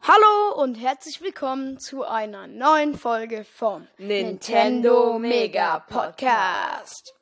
Hallo und herzlich willkommen zu einer neuen Folge vom Nintendo Mega Podcast.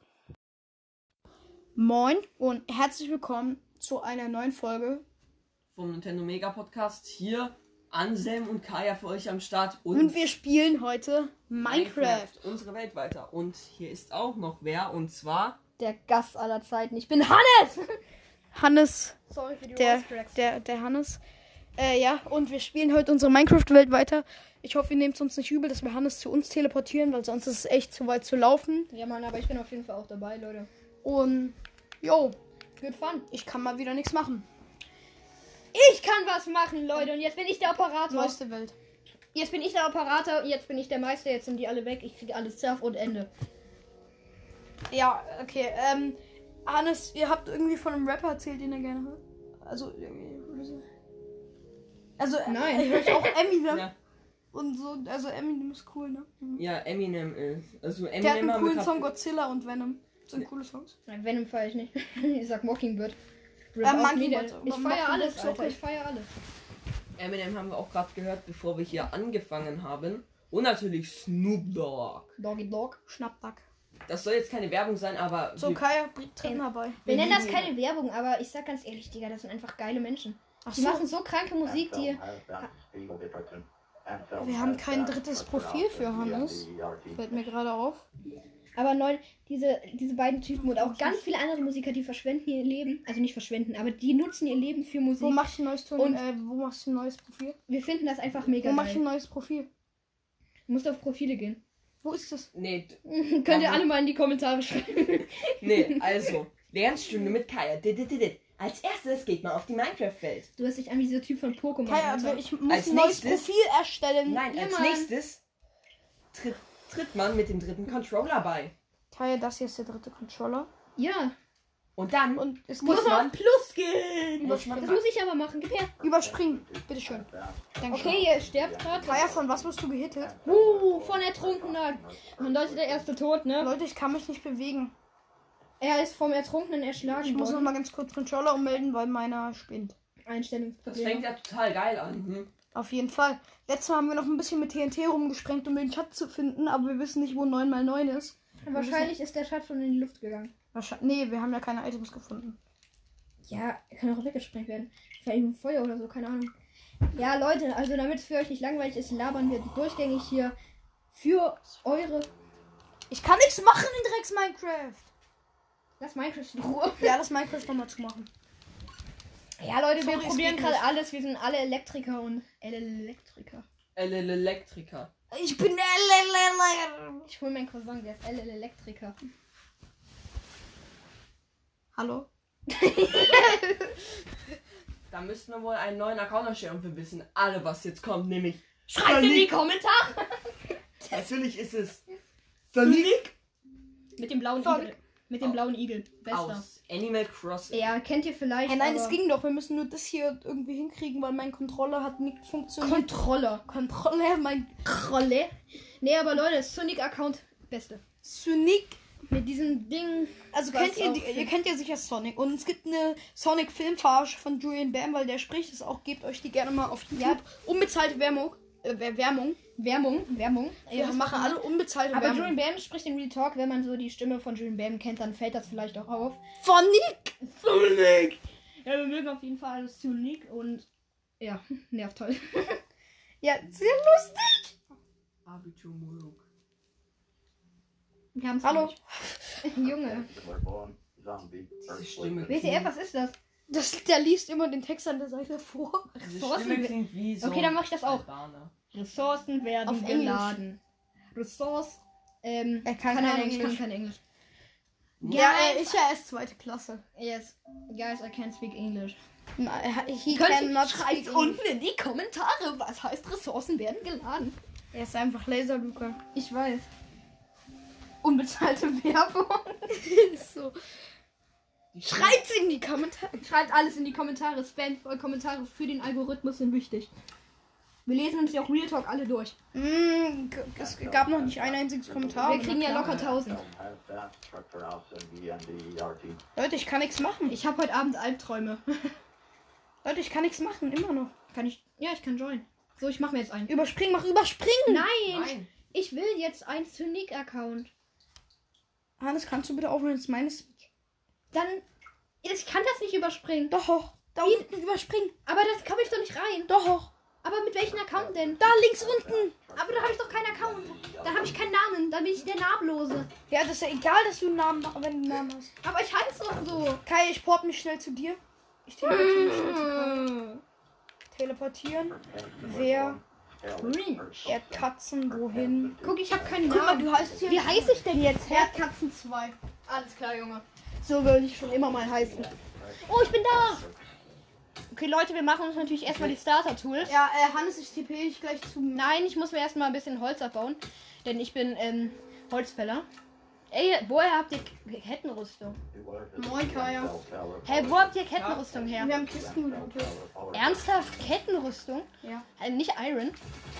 Moin und herzlich willkommen zu einer neuen Folge vom Nintendo Mega Podcast. Hier Anselm und Kaya für euch am Start. Und wir spielen heute Minecraft. Unsere Welt weiter. Und hier ist auch noch wer, und zwar der Gast aller Zeiten. Ich bin Hannes! Hannes. Sorry für die der Hannes. Ja, und wir spielen heute unsere Minecraft-Welt weiter. Ich hoffe, ihr nehmt es uns nicht übel, dass wir Hannes zu uns teleportieren, weil sonst ist es echt zu weit zu laufen. Ja, Mann, aber ich bin auf jeden Fall auch dabei, Leute. Und, yo, Good fun. ich kann mal wieder nichts machen. Ich kann was machen, Leute. Und jetzt bin ich der Operator. Neueste Welt. Jetzt bin ich der Operator. Jetzt bin ich der Meister. Jetzt sind die alle weg. Ich kriege alles Surf und Ende. Ja, okay. Hannes, ihr habt irgendwie von einem Rapper erzählt, den ihr gerne hört? Also, irgendwie. Also, Nein. Ich höre auch Eminem. ja, Und so, also Eminem ist cool, ne? ja, Eminem ist. Also Der hat Eminem einen haben wir coolen grad- Song, Godzilla und Venom. Das sind coole Songs. Nein, Venom feiere ich nicht. Ich sag Mockingbird. Mockingbird. Ich feiere alles, Mockingbird, Alter. okay. Ich feiere alles. Eminem haben wir auch gerade gehört, bevor wir hier angefangen haben. Und natürlich Snoop Dogg. Doggy Dog. Schnappback. Das soll jetzt keine Werbung sein, aber So, Kaya, tritt mal bei. Wir nennen das lieben keine Werbung, aber ich sag ganz ehrlich, Digga, das sind einfach geile Menschen. Ach Die so, machen so kranke Musik, die... wir haben kein drittes Profil für Hannes. Fällt mir gerade auf. Aber diese beiden Typen und auch ganz viele andere Musiker, die verschwenden ihr Leben. Also nicht verschwenden, aber die nutzen ihr Leben für Musik. Wo machst du ein neues Ton? Und- Wo machst du ein neues Profil? Wir finden das einfach mega Wo machst du ein geil. neues Profil? Du musst auf Profile gehen. Wo ist das? Könnt ihr alle mal in die Kommentare schreiben. also, Lernstunde mit Kaya. Als erstes geht man auf die Minecraft-Welt. Du hast dich an wie dieser Typ von Pokémon. Kaya, Alter. ich muss Als ein neues nächstes- Profil erstellen. Nein, Ja, als Mann. nächstes tritt man mit dem dritten Controller bei. Kaya, das hier ist der dritte Controller. Ja, Und dann Und es muss muss man man- auf Plus gehen. muss man Das muss ich aber machen. Gib her. überspringen. Bitteschön. Dankeschön. Okay, ihr sterbt gerade. Kaya, von was wirst du gehittet? Von Ertrunkener. Und Leute, der erste Tod, ne? Leute, ich kann mich nicht bewegen. Er ist vom Ertrunkenen erschlagen Ich muss noch worden. mal ganz kurz Controller ummelden, weil meiner spinnt. Das Einstellungsproblem. fängt ja total geil an. Auf jeden Fall. Letztes Mal haben wir noch ein bisschen mit TNT rumgesprengt, um den Schatz zu finden, aber wir wissen nicht, wo 9x9 ist. Wahrscheinlich ist der Schatz schon in die Luft gegangen. Nee, wir haben ja keine Items gefunden. Ja, er kann auch weggesprengt werden. Vielleicht ein Feuer oder so, keine Ahnung. Ja, Leute, also damit es für euch nicht langweilig ist, labern wir durchgängig hier für eure... Ich kann nichts machen in Drecks Minecraft. Lass Minecraft in Ruhe. Ja, das Minecraft nochmal zu machen. Ja, Leute, Sorry, wir es probieren geht gerade nicht. alles. Wir sind alle Elektriker und Elektriker. Elektriker. Ich bin Ich hol meinen Cousin, der ist Elektriker. Hallo? Da müssten wir wohl einen neuen Account erstellen und wir wissen alle, was jetzt kommt, nämlich Schreibt in die Kommentare! natürlich ist es Sonic Mit dem blauen Fuck. Igel. Mit dem blauen Igel. Bester. aus Animal Crossing. Ja, kennt ihr vielleicht. Hey, nein, aber- es ging doch. Wir müssen nur das hier irgendwie hinkriegen, weil mein Controller hat nicht funktioniert. Controller. Mein Rolle. Nee, aber Leute, Sonic-Account, beste. Sonic. Mit diesem Ding. Also Was kennt ihr, auch ihr kennt ja sicher Sonic. Und es gibt eine Sonic-Filmverarsche von Julian Bam, weil der spricht es auch. Gebt euch die gerne mal auf YouTube. Ja. Unbezahlte Werbung. Werbung. Werbung. Wir machen alle unbezahlte Aber Werbung. Julian Bam spricht im Real Talk, wenn man so die Stimme von Julian Bam kennt, dann fällt das vielleicht auch auf. Sonic! Sonic! Ja, wir mögen auf jeden Fall alles Sonic und ja, nervt toll. Ja, sehr lustig. Abitur Moluk. Wir haben's Hallo. nicht. Junge. Diese Stimme WTF, was ist das? Der liest immer den Text an der Seite vor. Diese Ressourcen- Stimme klingt wie so Okay, dann mach ich das auch. Albaner. Ressourcen werden Auf Englisch. geladen. Ressource. Er Kann kein kein Englisch. Englisch. Ja, er ist ja erst zweite Klasse. Yes. Guys, I can't speak English. He cannot speak Schreibt unten in die Kommentare, was heißt Ressourcen werden geladen. Er ist einfach Laser, Luca. Ich weiß. Unbezahlte Werbung. So. Die Stimme- Schreibt's in die Kommentare. Schreibt alles in die Kommentare. Kommentare für den Algorithmus sind wichtig. Wir lesen uns ja auch Real Talk alle durch. Es gab noch nicht ein einziges Kommentar. Wir kriegen ja locker 1000. Leute, ich kann nichts machen. Ich habe heute Abend Albträume. Leute, ich kann nichts machen, immer noch. Kann ich? Ja, ich kann joinen. So, ich mache mir jetzt einen. Überspringen, mach überspringen. Nein! Ich will jetzt einen Unique-Account. Hannes, kannst du bitte aufhören, das ist meines? Dann. Ich kann das nicht überspringen. Doch, da unten überspringen. Aber das komme ich doch nicht rein. Doch, Aber mit welchem Account denn? da links unten. Aber da habe ich doch keinen Account. Da habe ich keinen Namen. Da bin ich der Namenlose. Ja, das ist ja egal, dass du einen Namen, wenn du einen Namen hast. Aber ich heiße doch so. Kai, ich port mich schnell zu dir. Ich teleportiere mich schnell zu Kai. Teleportieren. Wer Erdkatzen wohin? Guck, ich habe keinen Guck mal, Namen. du heißt ja Wie heiße ich denn jetzt? Erdkatzen 2. Alles klar, Junge. So will ich schon immer mal heißen. Oh, ich bin da. Okay, Leute, wir machen uns natürlich erstmal die Starter-Tools. Ja, Hannes, ich TP dich gleich zu. Nein, ich muss mir erstmal ein bisschen Holz abbauen. Denn ich bin Holzfäller. Ey, woher habt ihr Kettenrüstung? Moin, Kaya. Hä, wo habt ihr Kettenrüstung her? Wir haben Kisten gelootet. Ernsthaft Kettenrüstung? Ja. Nicht Iron.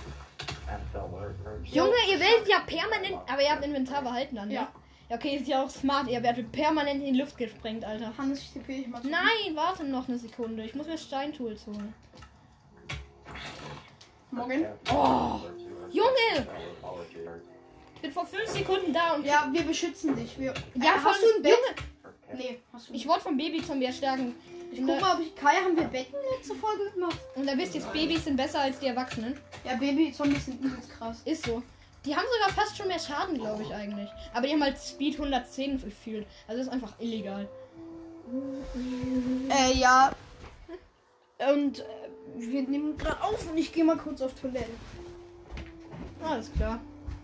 Junge, ihr werdet ja permanent. Aber ihr habt Inventar behalten dann, Ja. ne? Ja, okay, ist ja auch smart. Ihr werdet permanent in die Luft gesprengt, Alter. Hannes, ich TP dich mal zu. Nein, warte noch eine Sekunde. Ich muss mir Steintools holen. Morgen. Oh, Junge! Ich bin vor 5 Sekunden da und. Ja, wir beschützen dich. Wir Ja, hast du ein Bett? Junge! Nee, hast du Ich wurde vom Babyzombie erschlagen. Ich guck mal, ob ich. Kaya, haben wir Betten letzte Folge gemacht? Und da wisst ihr, Babys sind besser als die Erwachsenen. Ja, Baby-Zombies sind übelst krass. Ist so. Die haben sogar fast schon mehr Schaden, glaube ich, eigentlich. Aber die haben halt Speed 110 gefühlt. Also ist einfach illegal. Ja. Und wir nehmen gerade auf und ich gehe mal kurz auf Toilette. Alles klar.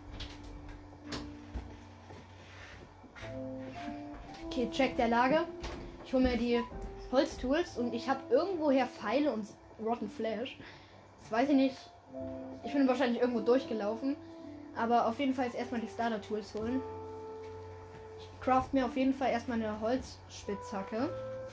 Okay, check der Lage. Ich hole mir die Holztools und ich habe irgendwoher Pfeile und Rotten Flash. Das weiß ich nicht. Ich bin wahrscheinlich irgendwo durchgelaufen. Aber auf jeden Fall jetzt erstmal die Starter-Tools holen. Ich craft mir auf jeden Fall erstmal eine Holzspitzhacke.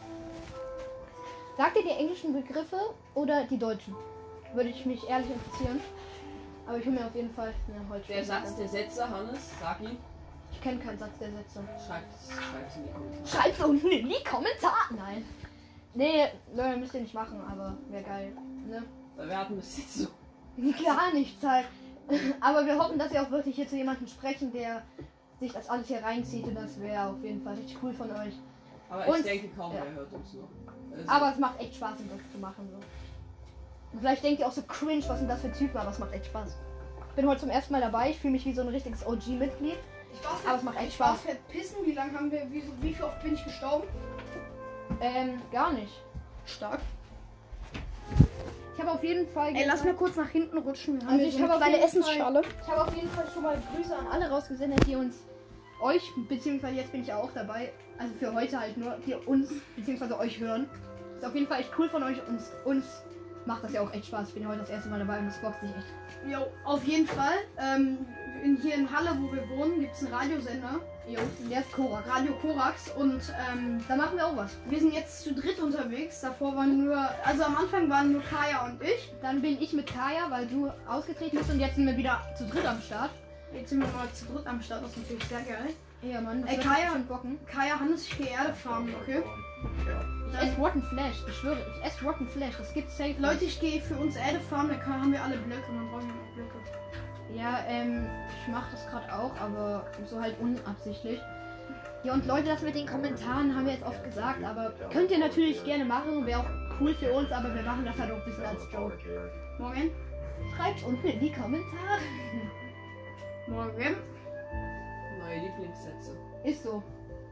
Sagt ihr die englischen Begriffe oder die deutschen? Würde ich mich ehrlich interessieren. Aber ich hole mir auf jeden Fall eine Der Holzspitzhacke. Satz der Sätze, Hannes, sag ihn. Ich kenne keinen Satz der Sätze. Schreib's in die Kommentare. Schreibt unten in die Kommentare. Nein. Nee, Leute, müsst ihr nicht machen, aber wäre geil. Ne? Weil wir hatten bis jetzt so. Gar nichts halt. Aber wir hoffen, dass ihr auch wirklich hier zu jemandem sprechen, der sich das alles hier reinzieht. Und das wäre auf jeden Fall richtig cool von euch. Aber Und- ich denke kaum, ja. wer hört uns so. Also, Aber es macht echt Spaß, das zu machen. So. Und vielleicht denkt ihr auch so cringe, was sind das für Typen, aber es macht echt Spaß. Ich bin heute zum ersten Mal dabei. Ich fühle mich wie so ein richtiges OG-Mitglied. Aber es macht echt war Spaß. verpissen. Wie lange haben wir. Wie viel oft bin ich gestorben? Gar nicht. Stark. Ich habe auf jeden Fall. Ey, lass mal kurz nach hinten rutschen. Wir haben Also hier ich so eine habe auf kleine jeden Fall- Essensschale. Ich habe auf jeden Fall schon mal Grüße an alle rausgesendet, die euch, beziehungsweise jetzt bin ich ja auch dabei, also für heute halt nur, die uns, beziehungsweise euch hören. Ist auf jeden Fall echt cool von euch und uns macht das ja auch echt Spaß. Ich bin heute das erste Mal dabei und das bockt sich echt. Jo, auf jeden Fall. Hier in Halle, wo wir wohnen, gibt es einen Radiosender. Jo, der ist Korak. Radio Korax. Und Da machen wir auch was. wir sind jetzt zu dritt unterwegs. Davor waren nur. Also am Anfang waren nur Kaya und ich. Dann bin ich mit Kaya, weil du ausgetreten bist und jetzt sind wir wieder zu dritt am Start. Jetzt sind wir mal zu dritt am Start. Das ist natürlich sehr geil. Ja, Mann. Das Ey, wird Kaya- bestimmt bocken. Kaya, Hannes, ich gehe Erde farmen, okay? Ich esse Rotten Flash. Ich schwöre, ich esse Rotten Flash. Das gibt's safe. Leute, ich gehe für uns Erde farmen. Da haben wir alle Blöcke. Und dann brauchen wir noch Blöcke. Ja, ich mache das gerade auch, aber so halt unabsichtlich. Ja, und Leute, das mit den Kommentaren haben wir jetzt oft gesagt, aber könnt ihr natürlich gerne machen, wäre auch cool für uns, aber wir machen das halt auch ein bisschen als Joke. Morgen. Schreibt unten in die Kommentare. Morgen. neue Lieblingssätze. Ist so.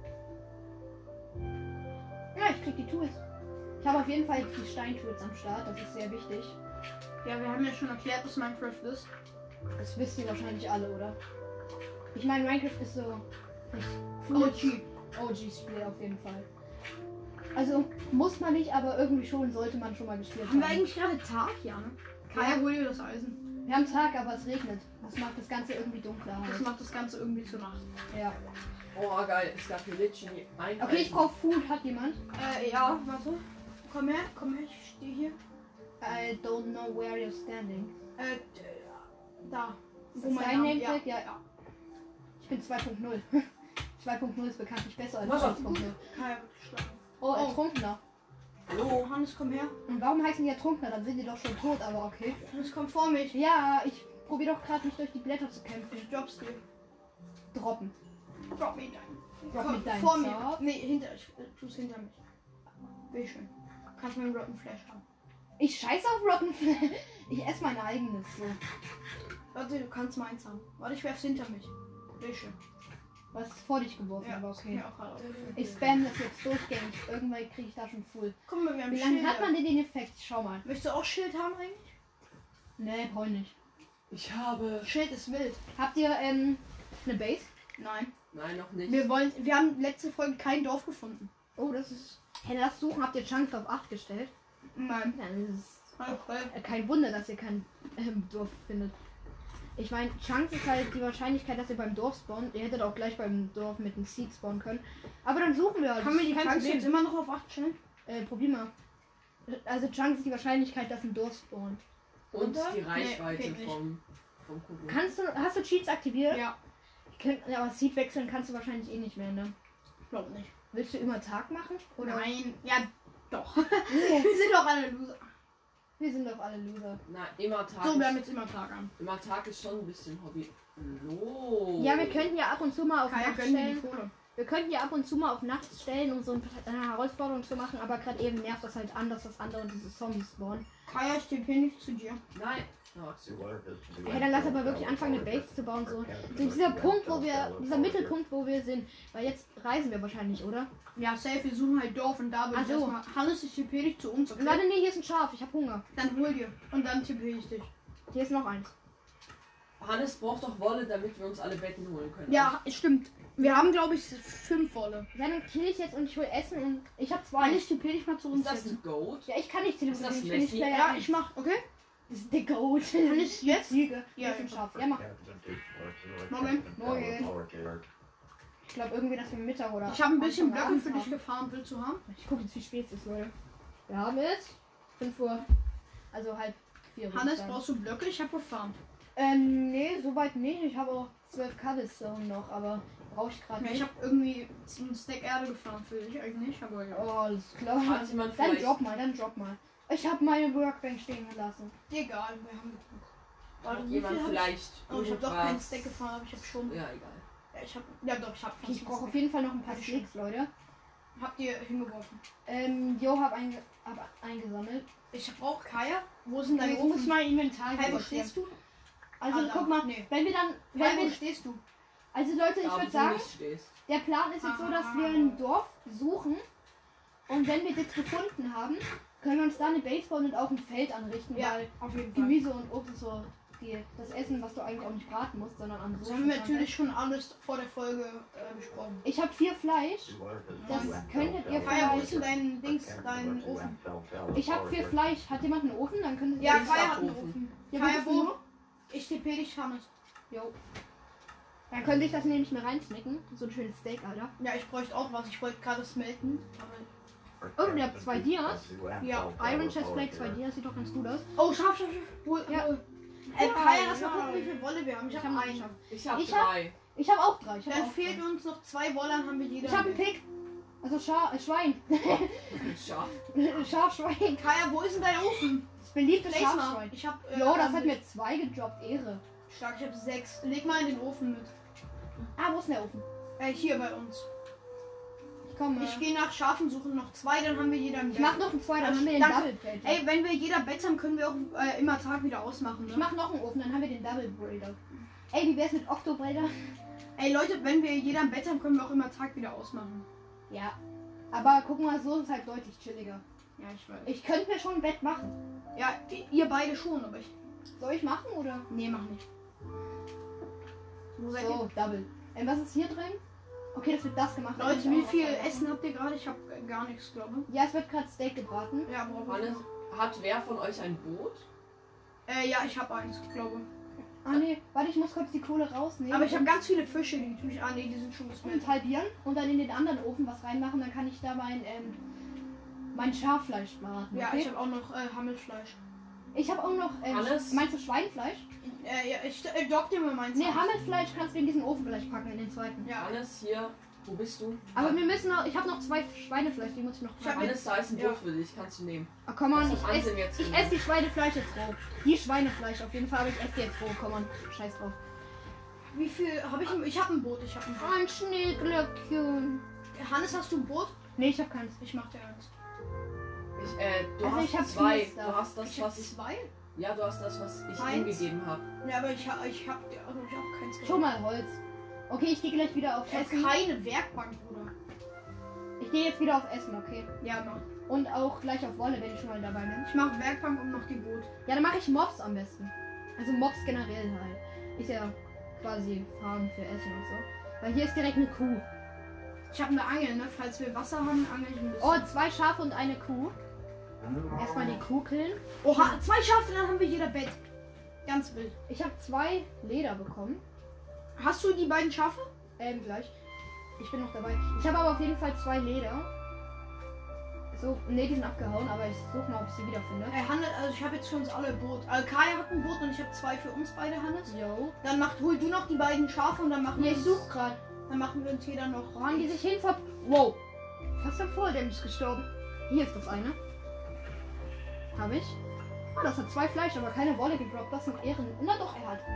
Ja, ich krieg die Tools. Ich habe auf jeden Fall die Steintools am Start, das ist sehr wichtig. Ja, wir haben ja schon erklärt, was Minecraft ist. Das wisst ihr wahrscheinlich alle, oder? Ich meine, Minecraft ist so OG. OG-Spiel auf jeden Fall. Also muss man nicht, aber irgendwie schon sollte man schon mal gespielt Haben wir haben. eigentlich gerade Tag, ja, ne? Kaya, hol dir das Eisen. Wir haben Tag, aber es regnet. Das macht das Ganze irgendwie dunkler. Das Halt. macht das Ganze irgendwie zur Nacht. Ja. Oh, geil. Es gab hier literally ein. Okay, ich brauche Food. Hat jemand? Ja, warte. Komm her, ich stehe hier. I don't know where you're standing. Da. Ist Wo das mein dein Name- Nametag? ja. Ja. Ich bin 2.0. 2.0 ist bekanntlich besser als Was? 1.0. Kaya wird geschlagen. Oh, Oh. Ertrunkener. Hallo? Hannes, komm her. Und warum heißen die Ertrunkener? Dann sind die doch schon tot, aber okay. Hannes, komm vor mich. Ja, ich probiere doch gerade mich durch die Blätter zu kämpfen. Ich dropp's dir. Droppen. Drop me dein. Drop Komm, mit deinem vor mir. Zauber. Nee, tu's hinter mich. Will schön. Kannst meinen Rotten Flash haben. Ich scheiße auf Rotten Flash. Ich esse mein eigenes. So. Warte, du kannst meins haben. Warte, ich werf's hinter mich. Will schön. Was ist vor dich geworfen, aber okay. Ja, auch gerade. Ich spam das jetzt durchgängig. Irgendwann kriege ich da schon full. Guck mal, wir haben Wie lange Schild. hat man denn den Effekt? Schau mal. Möchtest du auch Schild haben eigentlich? Nee, brauche ich nicht. Ich habe... Schild ist wild. Habt ihr eine Base? Nein. Nein, noch nicht. Wir haben letzte Folge kein Dorf gefunden. Oh, das ist. Hey, das suchen habt ihr Chunks auf 8 gestellt? Nein. Ja, das ist Okay. kein Wunder, dass ihr kein Dorf findet. Ich meine, Chunks ist halt die Wahrscheinlichkeit, dass ihr beim Dorf spawnt. Ihr hättet auch gleich beim Dorf mit einem Seed spawnen können. Aber dann suchen wir halt. Kann wir die kein Chunks Problem. jetzt immer noch auf 8 stellen? Probier mal. Also Chunks ist die Wahrscheinlichkeit, dass ein Dorf spawnt. Und runter? die Reichweite geht nicht. vom Kuchen. Hast du Cheats aktiviert? Ja. Ja, aber Seed wechseln kannst du wahrscheinlich eh nicht mehr, ne? Glaub nicht. Willst du immer Tag machen? Oder? Nein. Ja, doch. Wir sind doch alle Loser. Wir sind doch alle Loser. Na, immer Tag. So, wir haben jetzt immer Tag an. Immer Tag ist schon ein bisschen Hobby. Hallo. Ja, wir könnten ja ab und zu mal auf Kaya, Nacht gönn dir die stellen. Kohle. Wir könnten ja ab und zu mal auf Nacht stellen, um so eine Herausforderung zu machen, aber gerade eben nervt das halt an, dass das andere diese Zombies spawnen. Kaya, ich tippe hier nicht zu dir. Nein. Ja. Hey, dann lass aber wirklich anfangen, eine Base zu bauen. So dieser Punkt, dieser Mittelpunkt, wo wir sind. Weil jetzt reisen wir wahrscheinlich, oder? Ja, safe, wir suchen halt Dorf und da will Ach ich so. erstmal. Hannes, ich tippe dich zu uns, okay? Warte, nee, hier ist ein Schaf, ich habe Hunger. Dann hol dir. Und dann tippe ich dich. Hier ist noch eins. Hannes braucht doch Wolle, damit wir uns alle Betten holen können. Ja, stimmt. Wir haben, glaube ich, 5 Wolle. Ja, dann kill ich jetzt und ich hol Essen und ich habe 2. Hannes, tippe dich mal zu uns. Ist das jetzt. ein Goat? Ja, ich kann nicht Ist das telefonieren. Ich bin nicht Messi? Player Ja, 1. ich mach, okay? Das ist der Goat. Hannes, jetzt? Lüge. Ja, Ja, ist ein ja. Schaf. Ja, mach. Moment. Morgen. Ich glaube irgendwie, dass wir Mittag oder. Ich habe ein bisschen Anfang Blöcke für abends dich haben. gefarmt. Willst du haben? Ich gucke jetzt, wie spät es ist, Leute. Wir haben jetzt 5 Uhr. Also halb 4 Uhr. Hannes, brauchst du Blöcke? Ich habe gefarmt. Nee, soweit nicht. Ich habe auch 12 Cobblestone noch, aber brauche ich gerade Ja, nicht. ich habe irgendwie einen Stack Erde gefarmt für dich eigentlich, aber ja. Oh, alles klar. Hat jemand Dann vielleicht... drop mal. Ich habe meine Workbench stehen gelassen. Egal, wir haben. Warte, Hat wie jemand viel hab ich? vielleicht... Oh, ich habe doch keinen irgendwas- Stack gefahren, aber ich habe schon. Ja, egal. Ja, ich habe. Ja, doch, ich habe. Okay, ich brauche auf jeden Fall noch ein paar Hab ich Sticks, Leute. Habt ihr hingeworfen? Hab eingesammelt. Ich brauche Kaya. Wo sind deine Jetzt muss Ofen? mein Inventar Kai, wo sortieren. stehst du? Also Ah, da. guck mal, Nee. wenn wir dann, Kai, wenn wo wir, stehst du? also Leute, ich Da, wo würde du sagen, nicht stehst. der Plan ist jetzt so, dass wir ein Dorf suchen und wenn wir das gefunden haben, können wir uns da eine Base bauen und auch ein Feld anrichten, Ja, weil auf jeden Fall. Gemüse und Obst ist so das Essen, was du eigentlich auch nicht braten musst, sondern an Das so. haben wir natürlich schon alles vor der Folge besprochen. Ich habe 4 Fleisch. Das könntet ihr Kaya, wo ist vielleicht. denn dein Dings, dein Ofen? Ich habe 4 Fleisch. Hat jemand einen Ofen? Dann könntet ihr. Ja, Ich Kaya hab hat einen Ofen. Ofen. Ja, Kaya, wo bist wo? du? Ich tippe dich, Hannes. Jo. Dann könnte ich das nämlich mir reinsnacken. So ein schönes Steak, Alter. Ja, ich bräuchte auch was. Ich wollte gerade smelten. Aber Oh, ihr habt 2 Dias. Ja, Iron Chestplate, 2 Dias, sieht doch ganz gut aus. oh, scharf. Hol, Ja. hol. Ja, Kaya, lass mal ja. gucken, wie viel Wolle wir haben. Ich habe hab einen. geschafft. Ich hab Ich hab- 3. Ich habe auch 3. Ich Dann habe fehlt uns noch 2 Wolle, dann haben wir jeder. Ich habe einen Pick. Also Schwein. Schaf. Schafschwein. Kaya, wo ist denn dein Ofen? Das beliebte Place mal. Schafschwein. Ich habe. Jo, das hat mir 2 gedroppt. Ehre. stark. Ich habe 6. Leg mal in den Ofen mit. Ah, wo ist denn der Ofen? Hier bei uns. Ich komme. Ich gehe nach Schafen suchen, noch 2, dann haben wir jeder ein Ich mach noch einen 2, dann haben wir den Danke. Double Plate. Ey, wenn wir jeder Bett haben, können wir auch immer Tag wieder ausmachen. Ne? Ich mach noch einen Ofen, dann haben wir den Double Braider. Ey, wie wär's mit Octobraider? Ey Leute, wenn wir jeder ein Bett haben, können wir auch immer Tag wieder ausmachen. Ja. Aber guck mal, so ist es halt deutlich chilliger. Ja, ich weiß. Ich könnte mir schon ein Bett machen. Ja, ihr beide schon, aber ich. Soll ich machen oder? Nee, mach nicht. Wo seid So, Double. Was ist hier drin? Okay, das wird das gemacht. ihr? Leute, wie viel Essen habt ihr gerade? Ich habe gar nichts, glaube Ja, es wird gerade Steak gebraten. ich. Ja, brauche ich. Hannes, hat wer von euch ein Boot? Ja, ich habe eins, glaube Ah nee, warte, ich muss kurz die Kohle rausnehmen. Aber ich habe ganz viele Fische, die tue ich. Ah, nee, die sind schon und gesmeltet. halbieren und dann in den anderen Ofen was reinmachen, dann kann ich da mein Schaffleisch braten. Ja, Okay? ich habe auch noch Hammelfleisch. Ich habe auch noch. Alles? Meinst du Schweinfleisch? Ja, ich drop dir mal meins. Nee, Hammelfleisch kannst du in diesen Ofen gleich packen, in den zweiten. Ja, Hannes, hier Wo bist du? Aber wir müssen noch. Ich habe noch 2 Schweinefleisch, die muss ich noch Ich habe alles, da ist ein Ja. Brot für dich, kannst du nehmen. Ah, komm on, Was hat ich Ansem jetzt esse gemacht? die Schweinefleisch jetzt roh. Die Schweinefleisch auf jeden Fall, aber ich esse die jetzt roh. Komm on, scheiß drauf. Wie viel habe ich? Ich habe ein Boot. Ich habe ein Boot. Ein Schneeglöckchen. Hannes, hast du ein Boot? Nee, ich habe keins. Ich mach dir eins. Du Also ich hab hast 2. viel Stuff. Du hast das, Ich habe was ich. 2. Ja, du hast das, was ich Eins. ihm gegeben habe. Ja, aber ich habe auch keins. Schon mal Holz. Okay, ich gehe gleich wieder auf Ich habe Essen. keine Werkbank, Bruder. Ich gehe jetzt wieder auf Essen, okay? Ja, mach. Und auch gleich auf Wolle, wenn ich schon mal dabei bin. Ich mache Werkbank und noch die Boot. Ja, dann mache ich Mobs am besten. Also Mobs generell halt. Ist ja quasi Farm für Essen und so. Weil hier ist direkt eine Kuh. Ich habe eine Angel, ne? Falls wir Wasser haben, angel ich ein bisschen. Oh, 2 Schafe und eine Kuh. Erstmal die Kuh killen. Oha, 2 Schafe, dann haben wir jeder Bett. Ganz wild. Ich habe 2 Leder bekommen. Hast du die beiden Schafe? Gleich. Ich bin noch dabei. Ich habe aber auf jeden Fall 2 Leder. So, ne, die sind abgehauen, aber ich suche mal, ob ich sie wiederfinde. Hannes, also ich habe jetzt für uns alle ein Boot. Kaya hat ein Boot und ich habe 2 für uns beide, Hannes. Yo. Dann hol du noch die beiden Schafe und dann machen Ja, wir ich suche gerade. Dann machen wir uns jeder noch. Wo haben die sich hin Wow. Fast am Volldämm ist gestorben. Hier ist das eine. Habe ich. Oh, das hat 2 Fleisch, aber keine Wolle gedroppt. Das sind Ehren. Na doch, er hat.